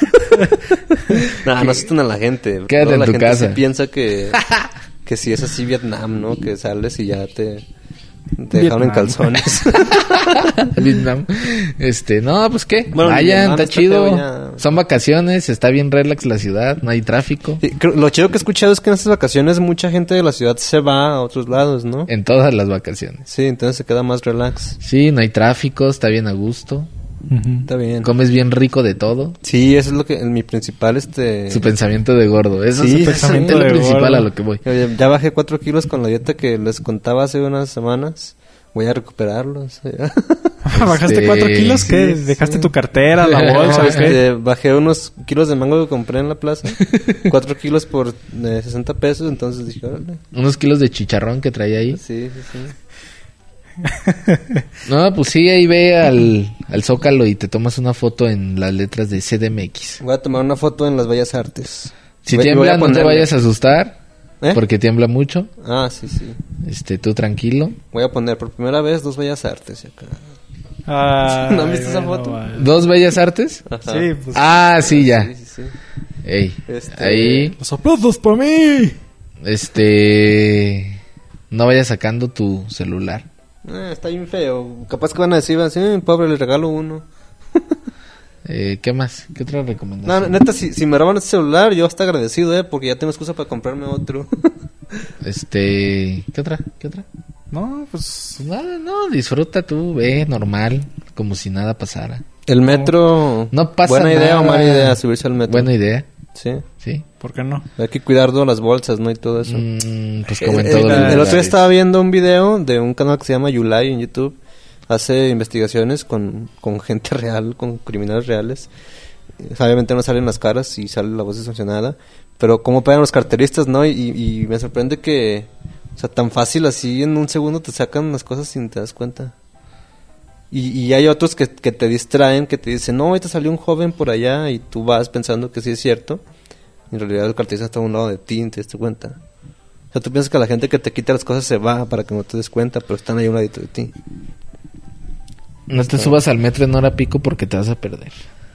No, no asustan a la gente. Quédate Luego en la tu gente casa. sí piensa que, que si es así Vietnam, ¿no? Que sales y ya te, Te dejaron en calzones. Vietnam. Este, no, pues qué. Bueno, Vayan, Vietnam está está chido. feo ya. Son vacaciones, está bien relax la ciudad, no hay tráfico. Sí, creo- lo chido que he escuchado es que en estas vacaciones mucha gente de la ciudad se va a otros lados, ¿no? En todas las vacaciones. Sí, entonces se queda más relax. Sí, no hay tráfico, está bien a gusto. Está bien. Comes bien rico de todo. Sí, eso es lo que mi principal este Su pensamiento de gordo. Eso Sí, es su su pensamiento pensamiento es lo de principal gordo. a lo que voy. Ya, ya bajé cuatro kilos con la dieta que les contaba hace unas semanas. Voy a recuperarlos. ¿Bajaste Este, cuatro kilos? ¿Qué? sí, ¿Dejaste sí. tu cartera, la bolsa? No, o qué? este, bajé unos kilos de mango que compré en la plaza. Cuatro kilos por eh, sesenta pesos. Entonces dije, órale. Unos kilos de chicharrón que traía ahí. Sí, sí, sí. No, pues sí, ahí ve al, al Zócalo y te tomas una foto en las letras de C D M X. Voy a tomar una foto en las Bellas Artes. Si Voy- voy tiembla, a no te ponerle- vayas a asustar. ¿Eh? Porque tiembla mucho. Ah, sí, sí. Este, tú tranquilo. Voy a poner por primera vez dos Bellas Artes acá. Ay, ¿No han visto esa bueno, foto? vale. ¿Dos bellas artes? Ajá. Sí, pues. Ah, sí, ya. Sí, sí, sí. Ey, Este- ahí, Los aplausos para mí. este... No vayas sacando tu celular. Eh, está bien feo. Capaz que van a decir, van a decir, "Eh, pobre, le regalo uno." Eh, ¿Qué más? ¿Qué otra No, recomendación? neta, si, si me roban este celular, yo hasta agradecido, eh, porque ya tengo excusa para comprarme otro. Este... ¿Qué otra? ¿Qué otra? No, pues. Pues nada, no, disfruta tú, ve, normal, como si nada pasara. El metro. No pasa Buena idea nada. o mala idea subirse al metro. Buena idea, Sí. sí. ¿Por qué no? Hay que cuidar todas las bolsas, ¿no? Y todo eso. Mm, pues como en Eh, todos el, los el otro día lugares. estaba viendo un video de un canal que se llama Yulai en YouTube. Hace investigaciones con, con gente real, con criminales reales. Eh, Obviamente no salen las caras y sale la voz distorsionada. Pero cómo pegan los carteristas, ¿no? Y, y me sorprende que, o sea, tan fácil así en un segundo te sacan las cosas sin te das cuenta. Y, y hay otros que, que te distraen, que te dicen, no, ahorita salió un joven por allá y tú vas pensando que sí es cierto. En realidad el carterista está a un lado de ti y te das cuenta. O sea, tú piensas que la gente que te quita las cosas se va para que no te des cuenta, pero están ahí a un ladito de ti. No te subas al metro en hora pico porque te vas a perder.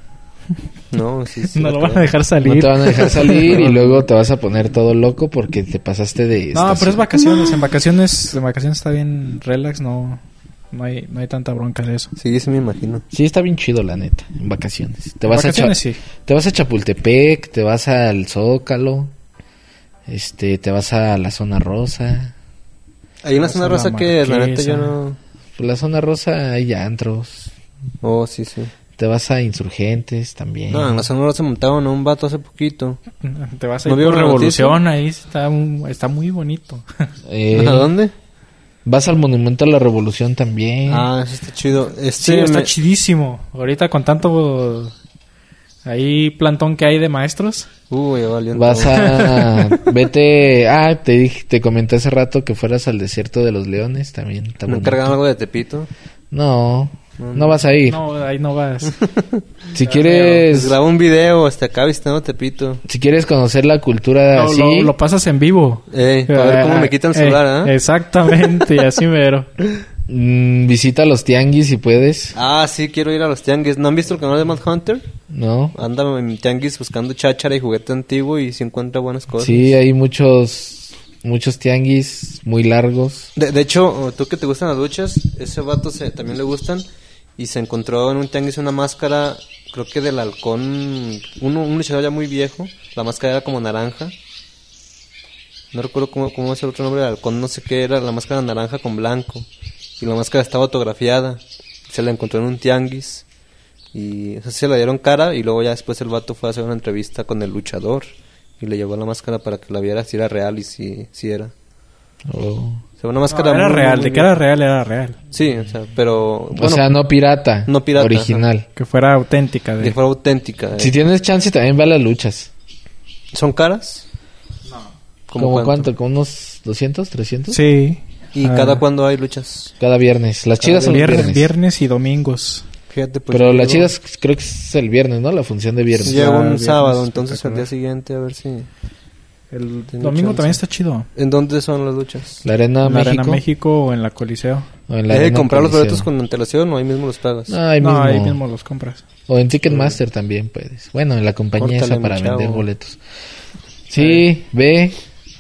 No, sí, sí. No lo van a dejar salir. No te van a dejar salir y luego te vas a poner todo loco porque te pasaste de... No, pero es estación. vacaciones. En vacaciones, en vacaciones está bien relax, no, no hay, no hay tanta bronca de eso. Sí, sí me imagino. Sí, está bien chido, la neta, en vacaciones. Te En vas vacaciones, a Cha- sí. Te vas a Chapultepec, te vas al Zócalo, este, te vas a la zona rosa. Hay una Vas zona a la rosa que la neta yo Marquesa. no... Pues la zona rosa hay antros. Oh, sí, sí. Te vas a Insurgentes también. No, en la zona rosa montaron a un vato hace poquito. Te vas a ¿No ir vieron por la Revolución, ahí está, un- está muy bonito. Eh, ¿A dónde? Vas al Monumento a la Revolución también. Ah, eso está chido. Este Sí, está me- chidísimo. Ahorita con tanto ahí plantón que hay de maestros. Uy, ya valió Vas todo. a... Vete... Ah, te dije, te comenté hace rato que fueras al Desierto de los Leones también. Está ¿No bonito. encargaron algo de Tepito? No, No, no vas a ir. No, ahí no vas. Si Les quieres... grabo un video hasta acá visitando Tepito. Si quieres conocer la cultura No, así... lo, lo pasas en vivo. Ey, para ver cómo me quitan el celular, ¿ah? Eh, Exactamente, y así mero. mm, visita los tianguis si puedes. Ah, sí, quiero ir a los tianguis. ¿No han visto el canal de Mad Hunter? ¿No? Anda en tianguis buscando cháchara y juguete antiguo y se encuentra buenas cosas. Sí, hay muchos... Muchos tianguis muy largos. De, de hecho, tú que te gustan las luchas, ese vato se, también le gustan. Y se encontró en un tianguis una máscara, creo que del halcón, uno, un luchador ya muy viejo. La máscara era como naranja. No recuerdo cómo, cómo es el otro nombre del halcón, no sé qué era. La máscara naranja con blanco. Y la máscara estaba autografiada. Se la encontró en un tianguis. Y o sea, se la dieron cara. Y luego ya después el vato fue a hacer una entrevista con el luchador. Y le llevó la máscara para que la viera si era real y si, si era. Oh. O sea, una máscara No, era muy, real, muy de que vieja. era real, era real. Sí, o sea, pero... O bueno, sea, no pirata. no pirata, Original. Que fuera auténtica. De... que fuera auténtica. eh. Si tienes chance también ve a las luchas. ¿Son caras? ¿Cómo cuánto? ¿Como unos doscientos, trescientos? Sí. ¿Y Ah, cada cuándo hay luchas? Cada viernes. Las chidas son los viernes, viernes. viernes y domingos. Fíjate, pues... Pero yo las llego- chidas creo que es el viernes, ¿no? La función de viernes. Llego Ah, un viernes, sábado, entonces al espectacular. día siguiente a ver si... El Tengo domingo chance. también está chido. ¿En dónde son las luchas? La Arena En la México. Arena México o en la Coliseo. O en la ¿Hay que Arena comprar los Coliseo. boletos con antelación o ahí mismo los pagas? No, ahí no, mismo. ahí mismo los compras. O en Ticketmaster también puedes. Bueno, en la compañía Córtale, esa para mi chavo. vender boletos. Sí, ve.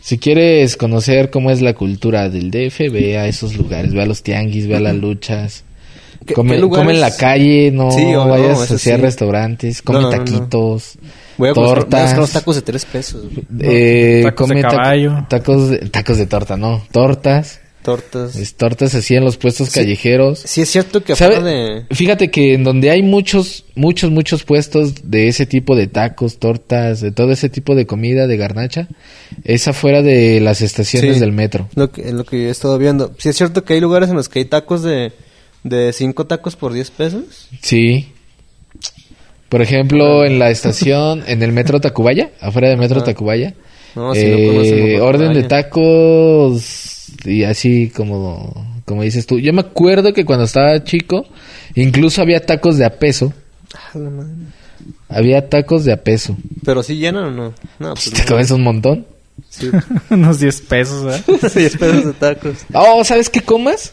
Si quieres conocer cómo es la cultura del D F, ve a esos lugares, ve a los tianguis, ve a las luchas. ¿Qué, come, qué lugares? come en la calle, no Sí, o vayas no, eso hacia sí. restaurantes, come No, no, no, taquitos, Voy a buscar- voy a tortas. buscar los tacos de tres pesos. Eh, Tacos de come taco- caballo. tacos de, tacos de torta, no, tortas. Tortas. Es tortas así en los puestos Sí. callejeros. Sí, es cierto que ¿Sabe? afuera de... Fíjate que en donde hay muchos, muchos, muchos puestos de ese tipo de tacos, tortas, de todo ese tipo de comida, de garnacha, es afuera de las estaciones Sí. del metro. Lo que, lo que he estado viendo. Sí, es cierto que hay lugares en los que hay tacos de... De cinco tacos por diez pesos. Sí. Por ejemplo, en la estación, en el metro Tacubaya, afuera del metro Ajá. Tacubaya, No, si eh, no conocen, mejor orden de vayan. tacos y así como, como dices tú. Yo me acuerdo que cuando estaba chico, incluso había tacos de a peso. Ah, la madre. Había tacos de a peso. ¿Pero sí llenan o no? No, pues Te no. comes un montón. Sí. Unos diez pesos, ¿eh? diez pesos de tacos. Oh, ¿sabes qué comas?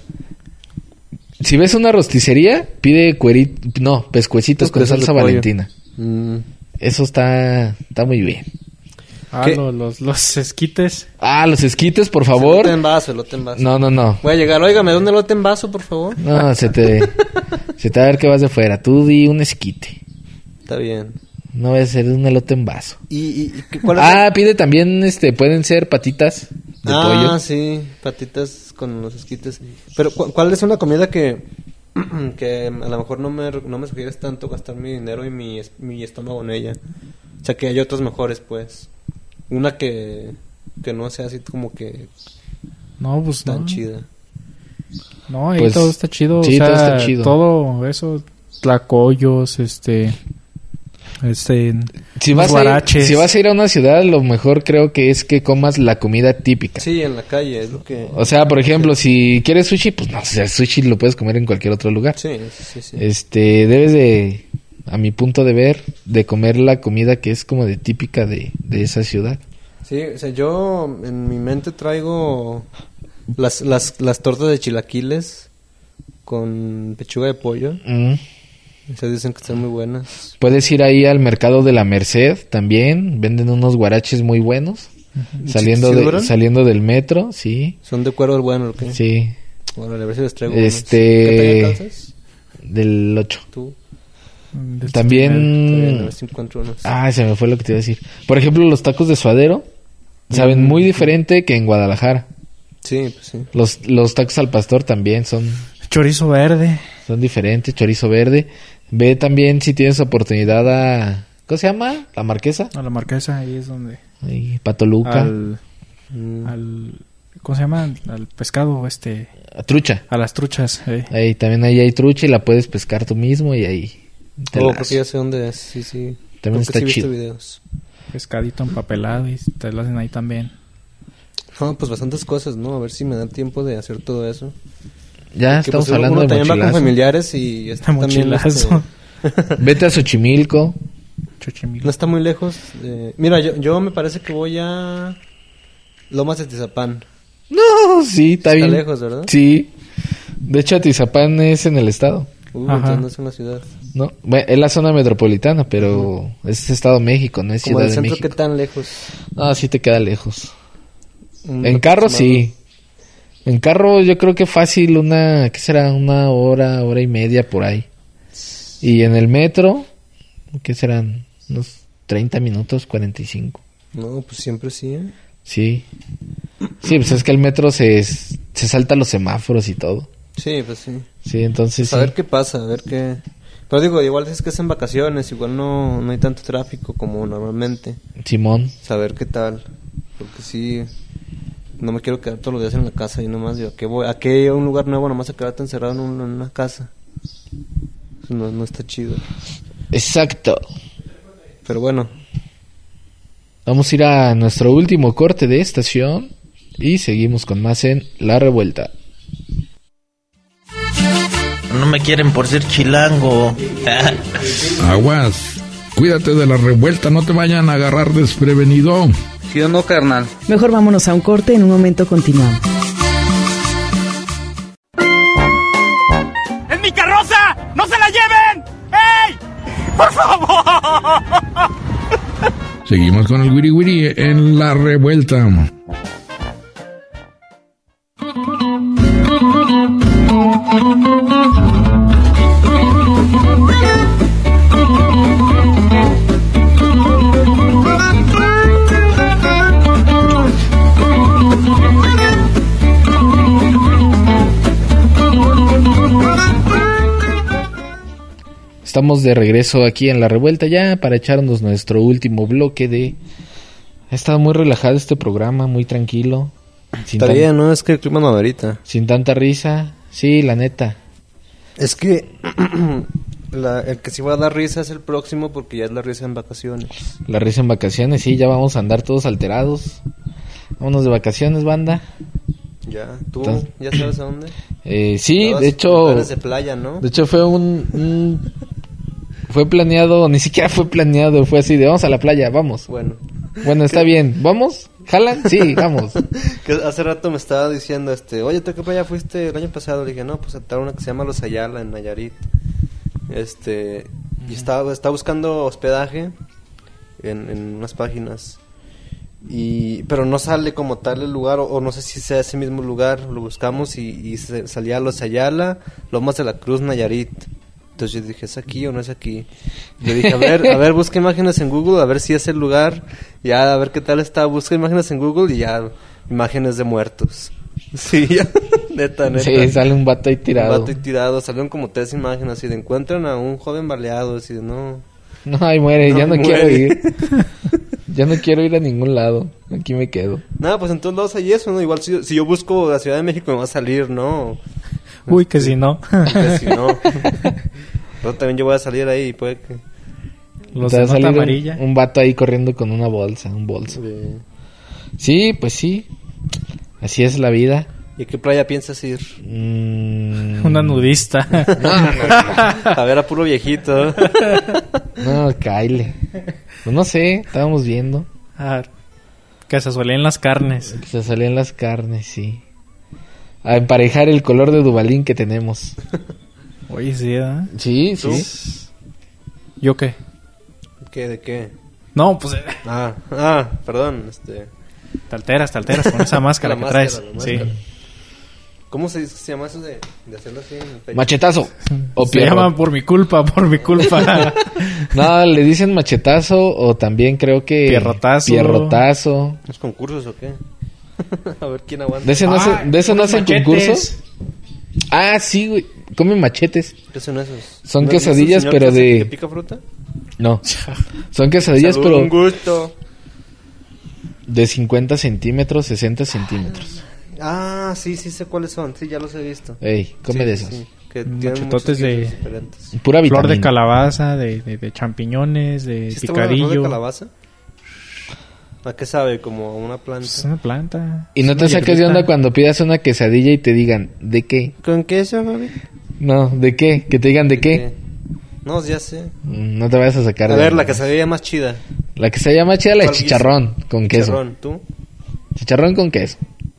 Si ves una rosticería, pide cuerito, no, pescuecitos con Pescuezos de salsa pollo. valentina. Mm. Eso está, está muy bien. Ah, ¿Qué? lo- los, los esquites. Ah, los esquites, por favor. Elote en vaso, elote en vaso. No, no, no. Voy a llegar, oiga, ¿me da un elote en vaso, por favor? No, se te, se te va a ver que vas de fuera. Tú di un esquite. Está bien. No vaya a ser un elote en vaso. ¿Y, y, y qué- cuál es Ah, pide también, este, pueden ser patitas de ah, pollo. sí, patitas con los esquites. Pero, ¿cu- ¿cuál es una comida que, que a lo mejor no me, no me sugieres tanto gastar mi dinero y mi, es- mi estómago en ella? O sea, que hay otras mejores, pues. Una que, que no sea así como que No, pues tan no. chida. No, ahí Pues, todo está chido. sí, o sea, todo está chido. Todo eso, tlacoyos, este... Este... Si unos vas, a ir, guaraches. si vas a ir a una ciudad, lo mejor creo que es que comas la comida típica. Sí, en la calle, es lo que... O sea, por ejemplo, si quieres sushi, pues no, o sea, sushi lo puedes comer en cualquier otro lugar. Sí, sí, sí. Este, debes de, a mi punto de ver, de comer la comida que es como de típica de, de esa ciudad. Sí, o sea, yo en mi mente traigo las, las, las tortas de chilaquiles con pechuga de pollo. Mm. Se dicen que están muy buenas. Puedes ir ahí al mercado de la Merced también, venden unos guaraches muy buenos. Saliendo ¿Sí de, duran? saliendo del metro, sí. Son de cuero del bueno, ¿o qué? Sí. Bueno, a ver si les traigo Este, unos. ¿Qué talla calzas? Del ocho. Tú. Del Está bien, a También... ver si encuentro unos. Ah, se me fue lo que te iba a decir. Por ejemplo, los tacos de suadero saben Mm. muy diferente que en Guadalajara. Sí, pues sí. Los, los tacos al pastor también son... Chorizo verde. Son diferentes, chorizo verde. Ve también si tienes oportunidad a... ¿Cómo se llama? ¿La Marquesa? A la Marquesa, ahí es donde... Ahí, Patoluca. Al... Mm. al ¿Cómo se llama? Al pescado, este... A trucha. A las truchas, eh. Ahí también ahí hay trucha y la puedes pescar tú mismo y ahí... te Oh, la creo que ya sé dónde es. Sí, sí. También Creo que está sí he visto chido. videos. Pescadito empapelado y te lo hacen ahí también. No, pues bastantes cosas, ¿no? A ver si me da tiempo de hacer todo eso. Ya Porque, estamos pues, hablando uno de también va con mochilazo. familiares y está también, Mochilazo. este, Vete a Xochimilco. no está muy lejos. de- Mira, yo, yo me parece que voy a Lomas de Tizapán. No, sí, está, Está bien. lejos, ¿verdad? Sí. De hecho, Atizapán es en el estado. Uh, Ajá. entonces no es una ciudad. No, bueno, es la zona metropolitana, pero es Estado de México, no es Como Ciudad del de centro, México. ¿qué tan lejos? No, sí te queda lejos. Un En carro aproximado. sí. En carro yo creo que fácil una, ¿qué será? Una hora, hora y media por ahí. Y en el metro, ¿qué serán? Unos treinta minutos, cuarenta y cinco. No, pues siempre sí, ¿eh? Sí. Sí, pues es que el metro se, se salta los semáforos y todo. Sí, pues sí. Sí, entonces Pues a sí. ver qué pasa, a ver qué... Pero digo, igual es que es en vacaciones, igual no, no hay tanto tráfico como normalmente. Simón. Saber qué tal, porque sí, no me quiero quedar todos los días en la casa y nomás digo, ¿a qué voy? ¿A qué a un lugar nuevo nomás a quedarte encerrado en, un- en una casa? Eso no, no está chido. Exacto. Pero bueno, Vamos a ir a nuestro último corte de estación y seguimos con más en La Revuelta. No me quieren por ser chilango. Aguas. Cuídate de la revuelta, no te vayan a agarrar desprevenido. ¿Sí o no, carnal? Mejor vámonos a un corte, en un momento continuamos. ¡En mi carroza! ¡No se la lleven! ¡Ey! ¡Por favor! Seguimos con el Wiri Wiri en La Revuelta. Estamos de regreso aquí en La Revuelta ya para echarnos nuestro último bloque de... Ha estado muy relajado este programa, muy tranquilo. Sin Está tan... bien, ¿no? Es que el clima no amerita. Sin tanta risa. Sí, la neta. Es que la, el que sí va a dar risa es el próximo porque ya es la risa en vacaciones. La risa en vacaciones, sí, ya vamos a andar todos alterados. Vámonos de vacaciones, banda. Ya, ¿tú Entonces, ya sabes a dónde? Eh, sí, Estabas de hecho... en planes de playa, ¿no? De hecho fue un, un... Fue planeado, ni siquiera fue planeado, fue así de vamos a la playa, vamos. Bueno. Bueno, está bien, ¿vamos? ¿Jalan? Sí, vamos. Que hace rato me estaba diciendo, este, oye, ¿tú a qué playa fuiste el año pasado? Le dije, no, pues a tal una que se llama Los Ayala, en Nayarit. Este, y estaba, estaba buscando hospedaje en, en unas páginas. Y, pero no sale como tal el lugar, o, o no sé si sea ese mismo lugar, lo buscamos y, y se, salía Los Ayala, Lomas de la Cruz, Nayarit. Entonces yo dije, ¿es aquí o no es aquí? Yo dije, a ver, a ver, busca imágenes en Google, a ver si es el lugar, ya, a ver qué tal está, busca imágenes en Google y ya, imágenes de muertos. Sí, ya, neta, neta. Sí, sale un vato ahí tirado. Un vato ahí tirado, salieron como tres imágenes, así de encuentran a un joven baleado, así de no... No, ahí muere, no, ya no muere. quiero ir. Ya no quiero ir a ningún lado, aquí me quedo. Nada, pues en todos lados hay eso, ¿no? Igual si, si yo busco la Ciudad de México me va a salir, ¿no? Uy, que si no. Que si no. Pero también yo voy a salir ahí y puede que... Los Te va de a salir nota un, amarilla. un vato ahí corriendo con una bolsa, un bolso. Sí. Sí, pues sí. Así es la vida. ¿Y a qué playa piensas ir? Mm... Una nudista. No, no, no. A ver a puro viejito. No, Kyle. Pues no sé, estábamos viendo. Ah, que se suelen las carnes. Que se salían las carnes, sí. A emparejar el color de Dubalín que tenemos. Oye, sí, ¿eh? Sí, ¿Tú? sí. ¿Yo qué? ¿Qué? ¿De qué? No, pues... eh, Ah, ah, perdón, este... Te alteras, te alteras con esa máscara La que máscara, traes. la Sí. máscara. ¿Cómo se, se llama eso de, de hacerlo así en el pecho? Machetazo. O Se pierro. llaman por mi culpa, por mi culpa. No, le dicen machetazo o también creo que... Pierrotazo. Pierrotazo. ¿Los concursos o qué? A ver quién aguanta. ¿De ese no, Ah, hace- de ese no unos hacen machetes. concursos? Ah, sí, güey. Comen machetes. ¿Qué son esos? Son ¿No- no es el quesadillas, señor pero que hace- de- que pica fruta? No. Son quesadillas, Salud, pero un gusto. de cincuenta centímetros, sesenta centímetros. Ah, sí, sí sé cuáles son. Sí, ya los he visto. Ey, come Sí, de sí, esos. sí, que tienen Machetotes muchos de- guisos diferentes. Pura Flor vitamina. de calabaza, de, de, de champiñones, de ¿Sí está bueno el flor de picadillo. calabaza? ¿A qué sabe? ¿Como a una planta? Es una planta. Y no Es te una saques de hierbita. onda cuando pidas una quesadilla y te digan, ¿de qué? ¿Con queso, Gaby? No, ¿de qué? Que te digan, ¿de qué? No, ya sé. Mm, No te vayas a sacar A de ver, onda. la quesadilla más chida. La que se llama chida, la de ¿Cuál guiso? chicharrón con queso. Chicharrón, ¿tú? Chicharrón con queso.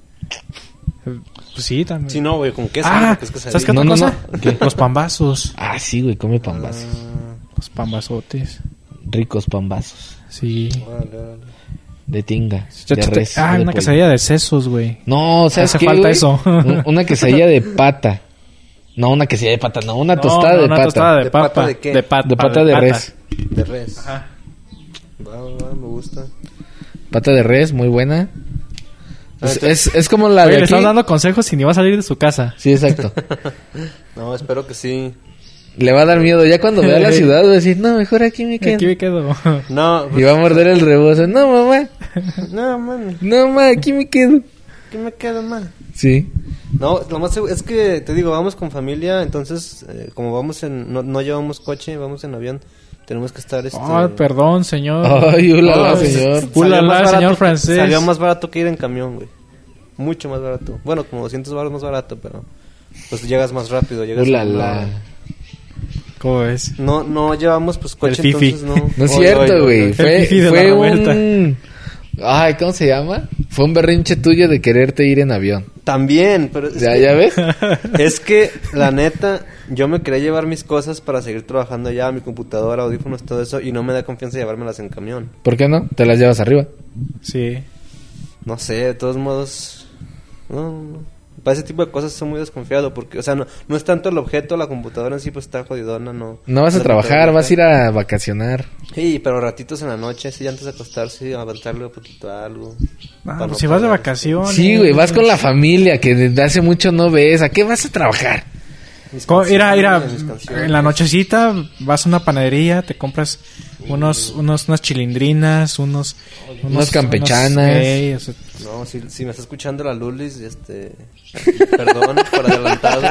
Pues sí, también. Sí, no, güey, con queso. Ah, porque es quesadilla. ¿sabes qué No, otra no, cosa? no. ¿Qué? Los pambazos. Ah, sí, güey, come pambazos. Los pambazotes. Ricos pambazos. Sí. Vale, vale. De tinga. Yo de te- res, ah, o de una pollo. quesadilla de sesos, güey. No, ¿sabes Hace qué, falta güey? eso. Un- Una quesadilla de pata. No, una quesadilla de pata, no, una No, tostada no, de una pata. tostada de ¿De papa. pata de qué? De pata. De pata de res. De res. Ajá. Va, va, va, me gusta. Pata de res, muy buena. Ah, Es, entonces- es, es como la Oye, de le aquí. estamos dando consejos y ni va a salir de su casa. Sí, exacto. No, espero que sí. Le va a dar miedo. Ya cuando vea la ciudad va a decir, no, mejor aquí me quedo. Aquí me quedo. No, Y va a morder el rebozo. No, mamá. no, mami. No, mamá, aquí me quedo. ¿Qué me queda más? Sí. No, lo más seguro es que te digo, vamos con familia, entonces eh, como vamos en no, no llevamos coche, vamos en avión, tenemos que estar este Ay, perdón, señor. Ay, ulala, No, pues, señor. salió Ulala, más barato señor que- francés. Salió más barato que ir en camión, güey. Mucho más barato. Bueno, como doscientos baros más barato, pero pues llegas más rápido, llegas en una Ulala. hora. ¿Cómo ves? No, no llevamos pues coche, El fifi. entonces no. No es Oy, cierto, oy, oy, güey. oy. Fue, El fifi de la fue revuelta. un... Ay, ¿cómo se llama? Fue un berrinche tuyo de quererte ir en avión. También, pero es ¿Ya, que, ya ves? es que la neta, yo me quería llevar mis cosas para seguir trabajando allá, mi computadora, audífonos, todo eso, y no me da confianza llevármelas en camión. ¿Por qué no? Te las llevas arriba. Sí. No sé, de todos modos, no, no. Para ese tipo de cosas soy muy desconfiado, porque, o sea, no, no es tanto el objeto, la computadora en sí pues está jodidona, no. No vas a No trabajar, te- vas a ir a vacacionar. Sí, pero ratitos en la noche, sí, antes de acostarse, avanzarle un poquito a algo. Ah, Para pues no si vas de perder. vacaciones. Sí, güey, vas con la familia que desde hace mucho no ves. ¿A qué vas a trabajar? mis Co- Mira, mira, canciones, mis canciones. en la nochecita vas a una panadería, te compras unos, unos, unas chilindrinas, unos, Unas campechanas. unos- ey, o sea, No, si, si me está escuchando la Lulis, este... Perdón por adelantado.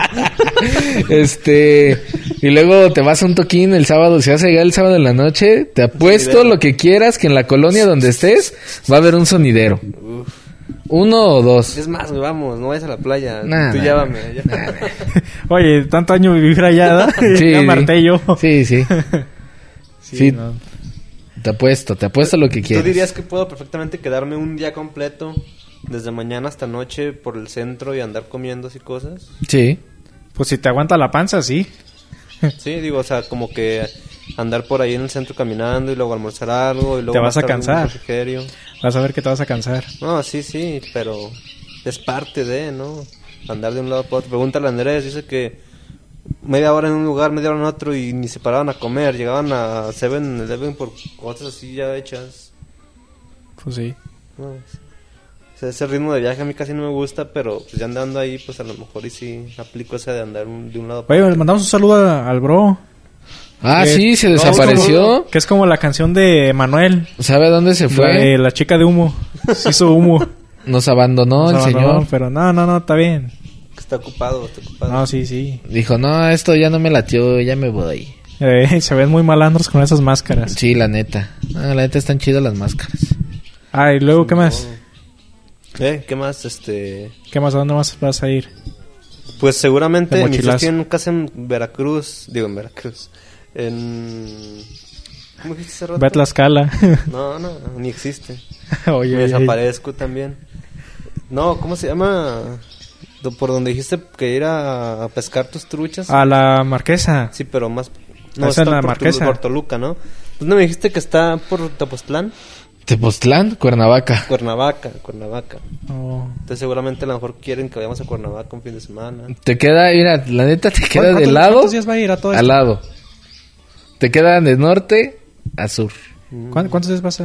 Este, y luego te vas a un toquín el sábado, si vas a llegar el sábado en la noche, te apuesto Sonidero. lo que quieras que en la colonia donde estés va a haber un sonidero. Uf. Uno o dos. Es más, güey, vamos, no vayas a la playa. Nah, Tú nah, llévame. ya. oye, tanto año vivir allá, ¿da? Sí, Ya sí. martillo. Sí, sí. Sí, Sí. no. Te apuesto, te apuesto lo que ¿Tú quieras. dirías que puedo perfectamente quedarme un día completo, desde mañana hasta noche, por el centro y andar comiendo así cosas? Sí. Pues si te aguanta la panza, sí. Sí, digo, o sea, como que andar por ahí en el centro caminando y luego almorzar algo y luego Te más vas a tarde un cansar. refrigerio. Vas a ver que te vas a cansar. No, sí, sí, pero es parte de, ¿no? Andar de un lado para otro. Pregúntale a Andrés, dice que media hora en un lugar, media hora en otro y ni se paraban a comer. Llegaban a seven eleven por cosas así ya hechas. Pues sí. No, o sea, ese ritmo de viaje a mí casi no me gusta, pero pues ya andando ahí, pues a lo mejor y sí aplico ese de andar un- de un lado para Oye, otro. le mandamos un saludo a- al bro. Ah, Que- sí, se no, desapareció. Que es como la canción de Manuel. ¿Sabe a dónde se La, fue? de la chica de humo. Se hizo humo. Nos abandonó Nos el abandonó, señor. Pero no, no, no, está bien. Está ocupado, está ocupado. No, sí, sí. Dijo, no, esto ya no me latió, ya me voy. Eh, se ven muy malandros con esas máscaras. Sí, la neta. Ah, la neta están chidas las máscaras. Ah, y luego, ¿qué más? ¿Eh? ¿Qué más? Este... ¿Qué más? ¿A dónde más vas a ir? Pues seguramente De mis tíos mochilazo. tienen casa en Veracruz. Digo, en Veracruz. En... ¿Cómo dijiste ese rato? Ve a Tlaxcala. No, no, ni existe. Oye, Me oye. desaparezco también. No, ¿cómo se llama? Do- Por donde dijiste que ir a, a pescar tus truchas. A la Marquesa. Sí, pero más... Esa está es la por Marquesa. Tolu- por Toluca, ¿no? ¿Dónde me dijiste que está por Tepoztlán? Tepoztlán, Cuernavaca. Cuernavaca, Cuernavaca. Oh. Entonces seguramente a lo mejor quieren que vayamos a Cuernavaca un fin de semana. Te queda, mira, la neta te queda de ¿Cuántos- lado ¿Cuántos días va a ir a todo al esto? lado. Te quedan de norte a sur. ¿Cuán- ¿Cuántos días vas a...?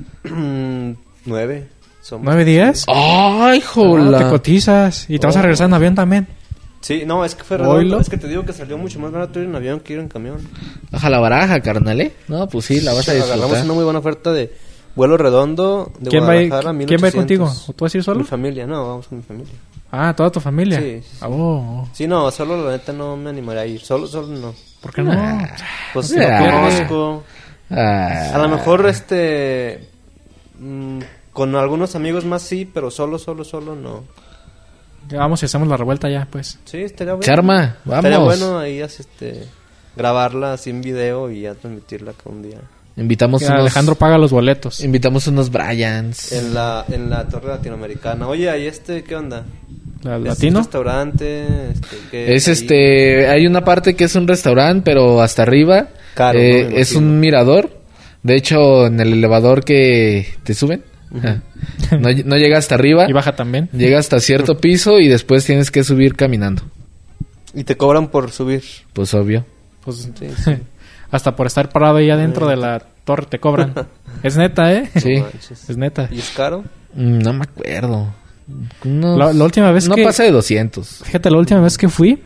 Nueve. Somos. ¿Nueve días? ¡Ay, Ah, jola! te cotizas. Y te vas a regresar en avión también. Sí, no, es que fue Oilo. redondo. Es que te digo que salió mucho más barato ir en avión que ir en camión. Baja la baraja, carnal, ¿eh? No, pues sí, la vas a Agarramos disfrutar. una muy buena oferta de vuelo redondo de ¿Quién va, a ir- Guadalajara, ¿Quién va a ir mil ochocientos. contigo? ¿O tú vas a ir solo? Mi familia, no, vamos con mi familia. Ah, toda tu familia. Sí, sí, sí. Ah, oh, oh. Sí, no, solo la neta no me animaría a ir. Solo, solo no. ¿Por qué no? Ah. Pues Ah. no conozco. Ah. A lo mejor, este... mm, con algunos amigos más sí, pero solo, solo, solo no. Ya vamos y hacemos la revuelta ya, pues. Sí, estaría bueno. Charma, vamos. Estaría bueno ahí, así, este... grabarla así en video y ya transmitirla acá un día. Invitamos Que unos... Alejandro paga los boletos. Invitamos unos Bryans. En la, en la torre latinoamericana. Oye, ahí este, ¿qué onda? ¿La- ¿Es latino? un restaurante? Este, ¿qué Es ahí? este... Hay una parte que es un restaurante, pero hasta arriba Caro, eh, ¿no? Me es imagino. un mirador. De hecho, en el elevador que te suben, no, no llega hasta arriba. Y baja también. Llega hasta cierto piso y después tienes que subir caminando. Y te cobran por subir. Pues obvio. Pues Sí, sí. hasta por estar parado ahí adentro de la torre te cobran. Es neta, ¿eh? Sí. No manches. Es neta. ¿Y es caro? Mm, No me acuerdo. Unos- La, la última vez no que... pasa de doscientos. Fíjate, la última vez que fui,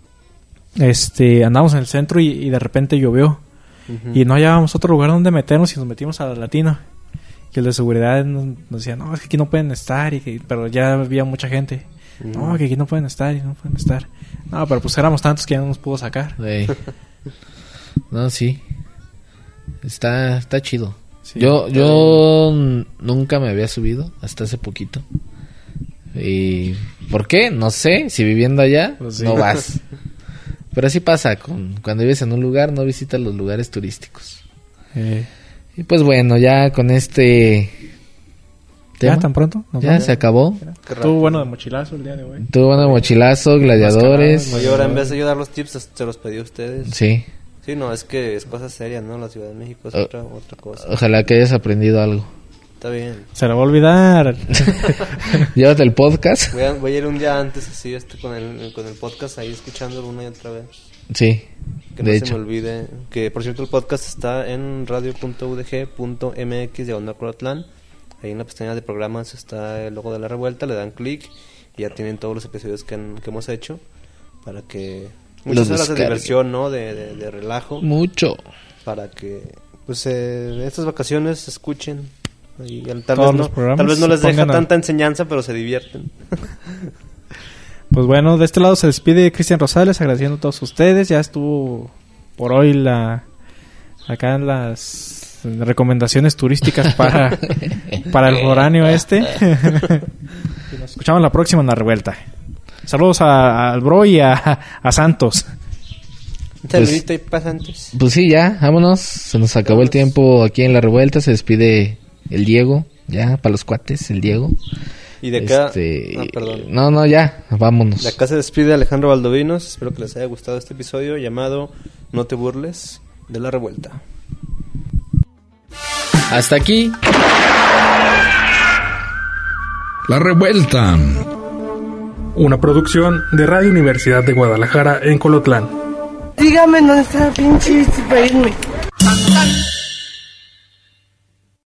este, andamos en el centro y, y de repente llovió. Ujú. Y no hallábamos otro lugar donde meternos y nos metimos a la Latino. Y el de seguridad nos, nos decía, no, es que aquí no pueden estar. Y que- pero ya había mucha gente. Mm. No, que aquí no pueden estar y no pueden estar. No, pero pues éramos tantos que ya no nos pudo sacar. Ey. No, sí. Está, está chido. Sí. yo yo n- nunca me había subido hasta hace poquito. ¿Y por qué? No sé. Si viviendo allá, Pues sí. no vas. Pero así pasa. Con, cuando vives en un lugar, no visitas los lugares turísticos. Eh, Y pues bueno, ya con este... ¿Ya tema, tan pronto? ¿Nos ya vamos? se acabó. Qué Estuvo rápido. bueno de mochilazo el día de hoy. Tuvo bueno mochilazo, gladiadores. Oye, ahora en vez de yo dar los tips, se los pedí a ustedes. Sí. Sí, no, es que es cosa seria, ¿no? La Ciudad de México es Oh. otra, otra cosa. Ojalá que hayas aprendido algo. Está bien. Se la va a olvidar. Llévate el podcast. Voy a, voy a ir un día antes así, este, con el, con el podcast ahí escuchándolo una y otra vez. Sí, Que de no hecho. se me olvide. Que por cierto el podcast está en radio punto u d g punto m x diagonal Colotlán. Ahí en la pestaña de programas está el logo de la revuelta, le dan clic y ya tienen todos los episodios que, han- que hemos hecho para que Muchas horas de diversión, ¿no? De, de, de relajo. Mucho. Para que, pues, eh, en estas vacaciones escuchen. Y tal, Todos vez los no, programas tal vez no les se deja pongan a- tanta enseñanza, pero se divierten. Pues bueno, de este lado se despide Cristian Rosales, agradeciendo a todos ustedes. Ya estuvo por hoy la acá en las recomendaciones turísticas para, para el foráneo este. Y nos escuchamos la próxima en La Revuelta. Saludos a- al Bro y a, a Santos. Un saludito y pasantes. Pues sí, ya, vámonos. Se nos acabó el tiempo aquí en La Revuelta. Se despide el Diego, ya, para los cuates, el Diego. Y de acá... Este, Ah, perdón. No, no, ya, vámonos. De acá se despide Alejandro Valdovinos. Espero que les haya gustado este episodio llamado No te burles de La Revuelta. Hasta aquí. La Revuelta. Una producción de Radio Universidad de Guadalajara en Colotlán. Dígame dónde está el pinche para irme.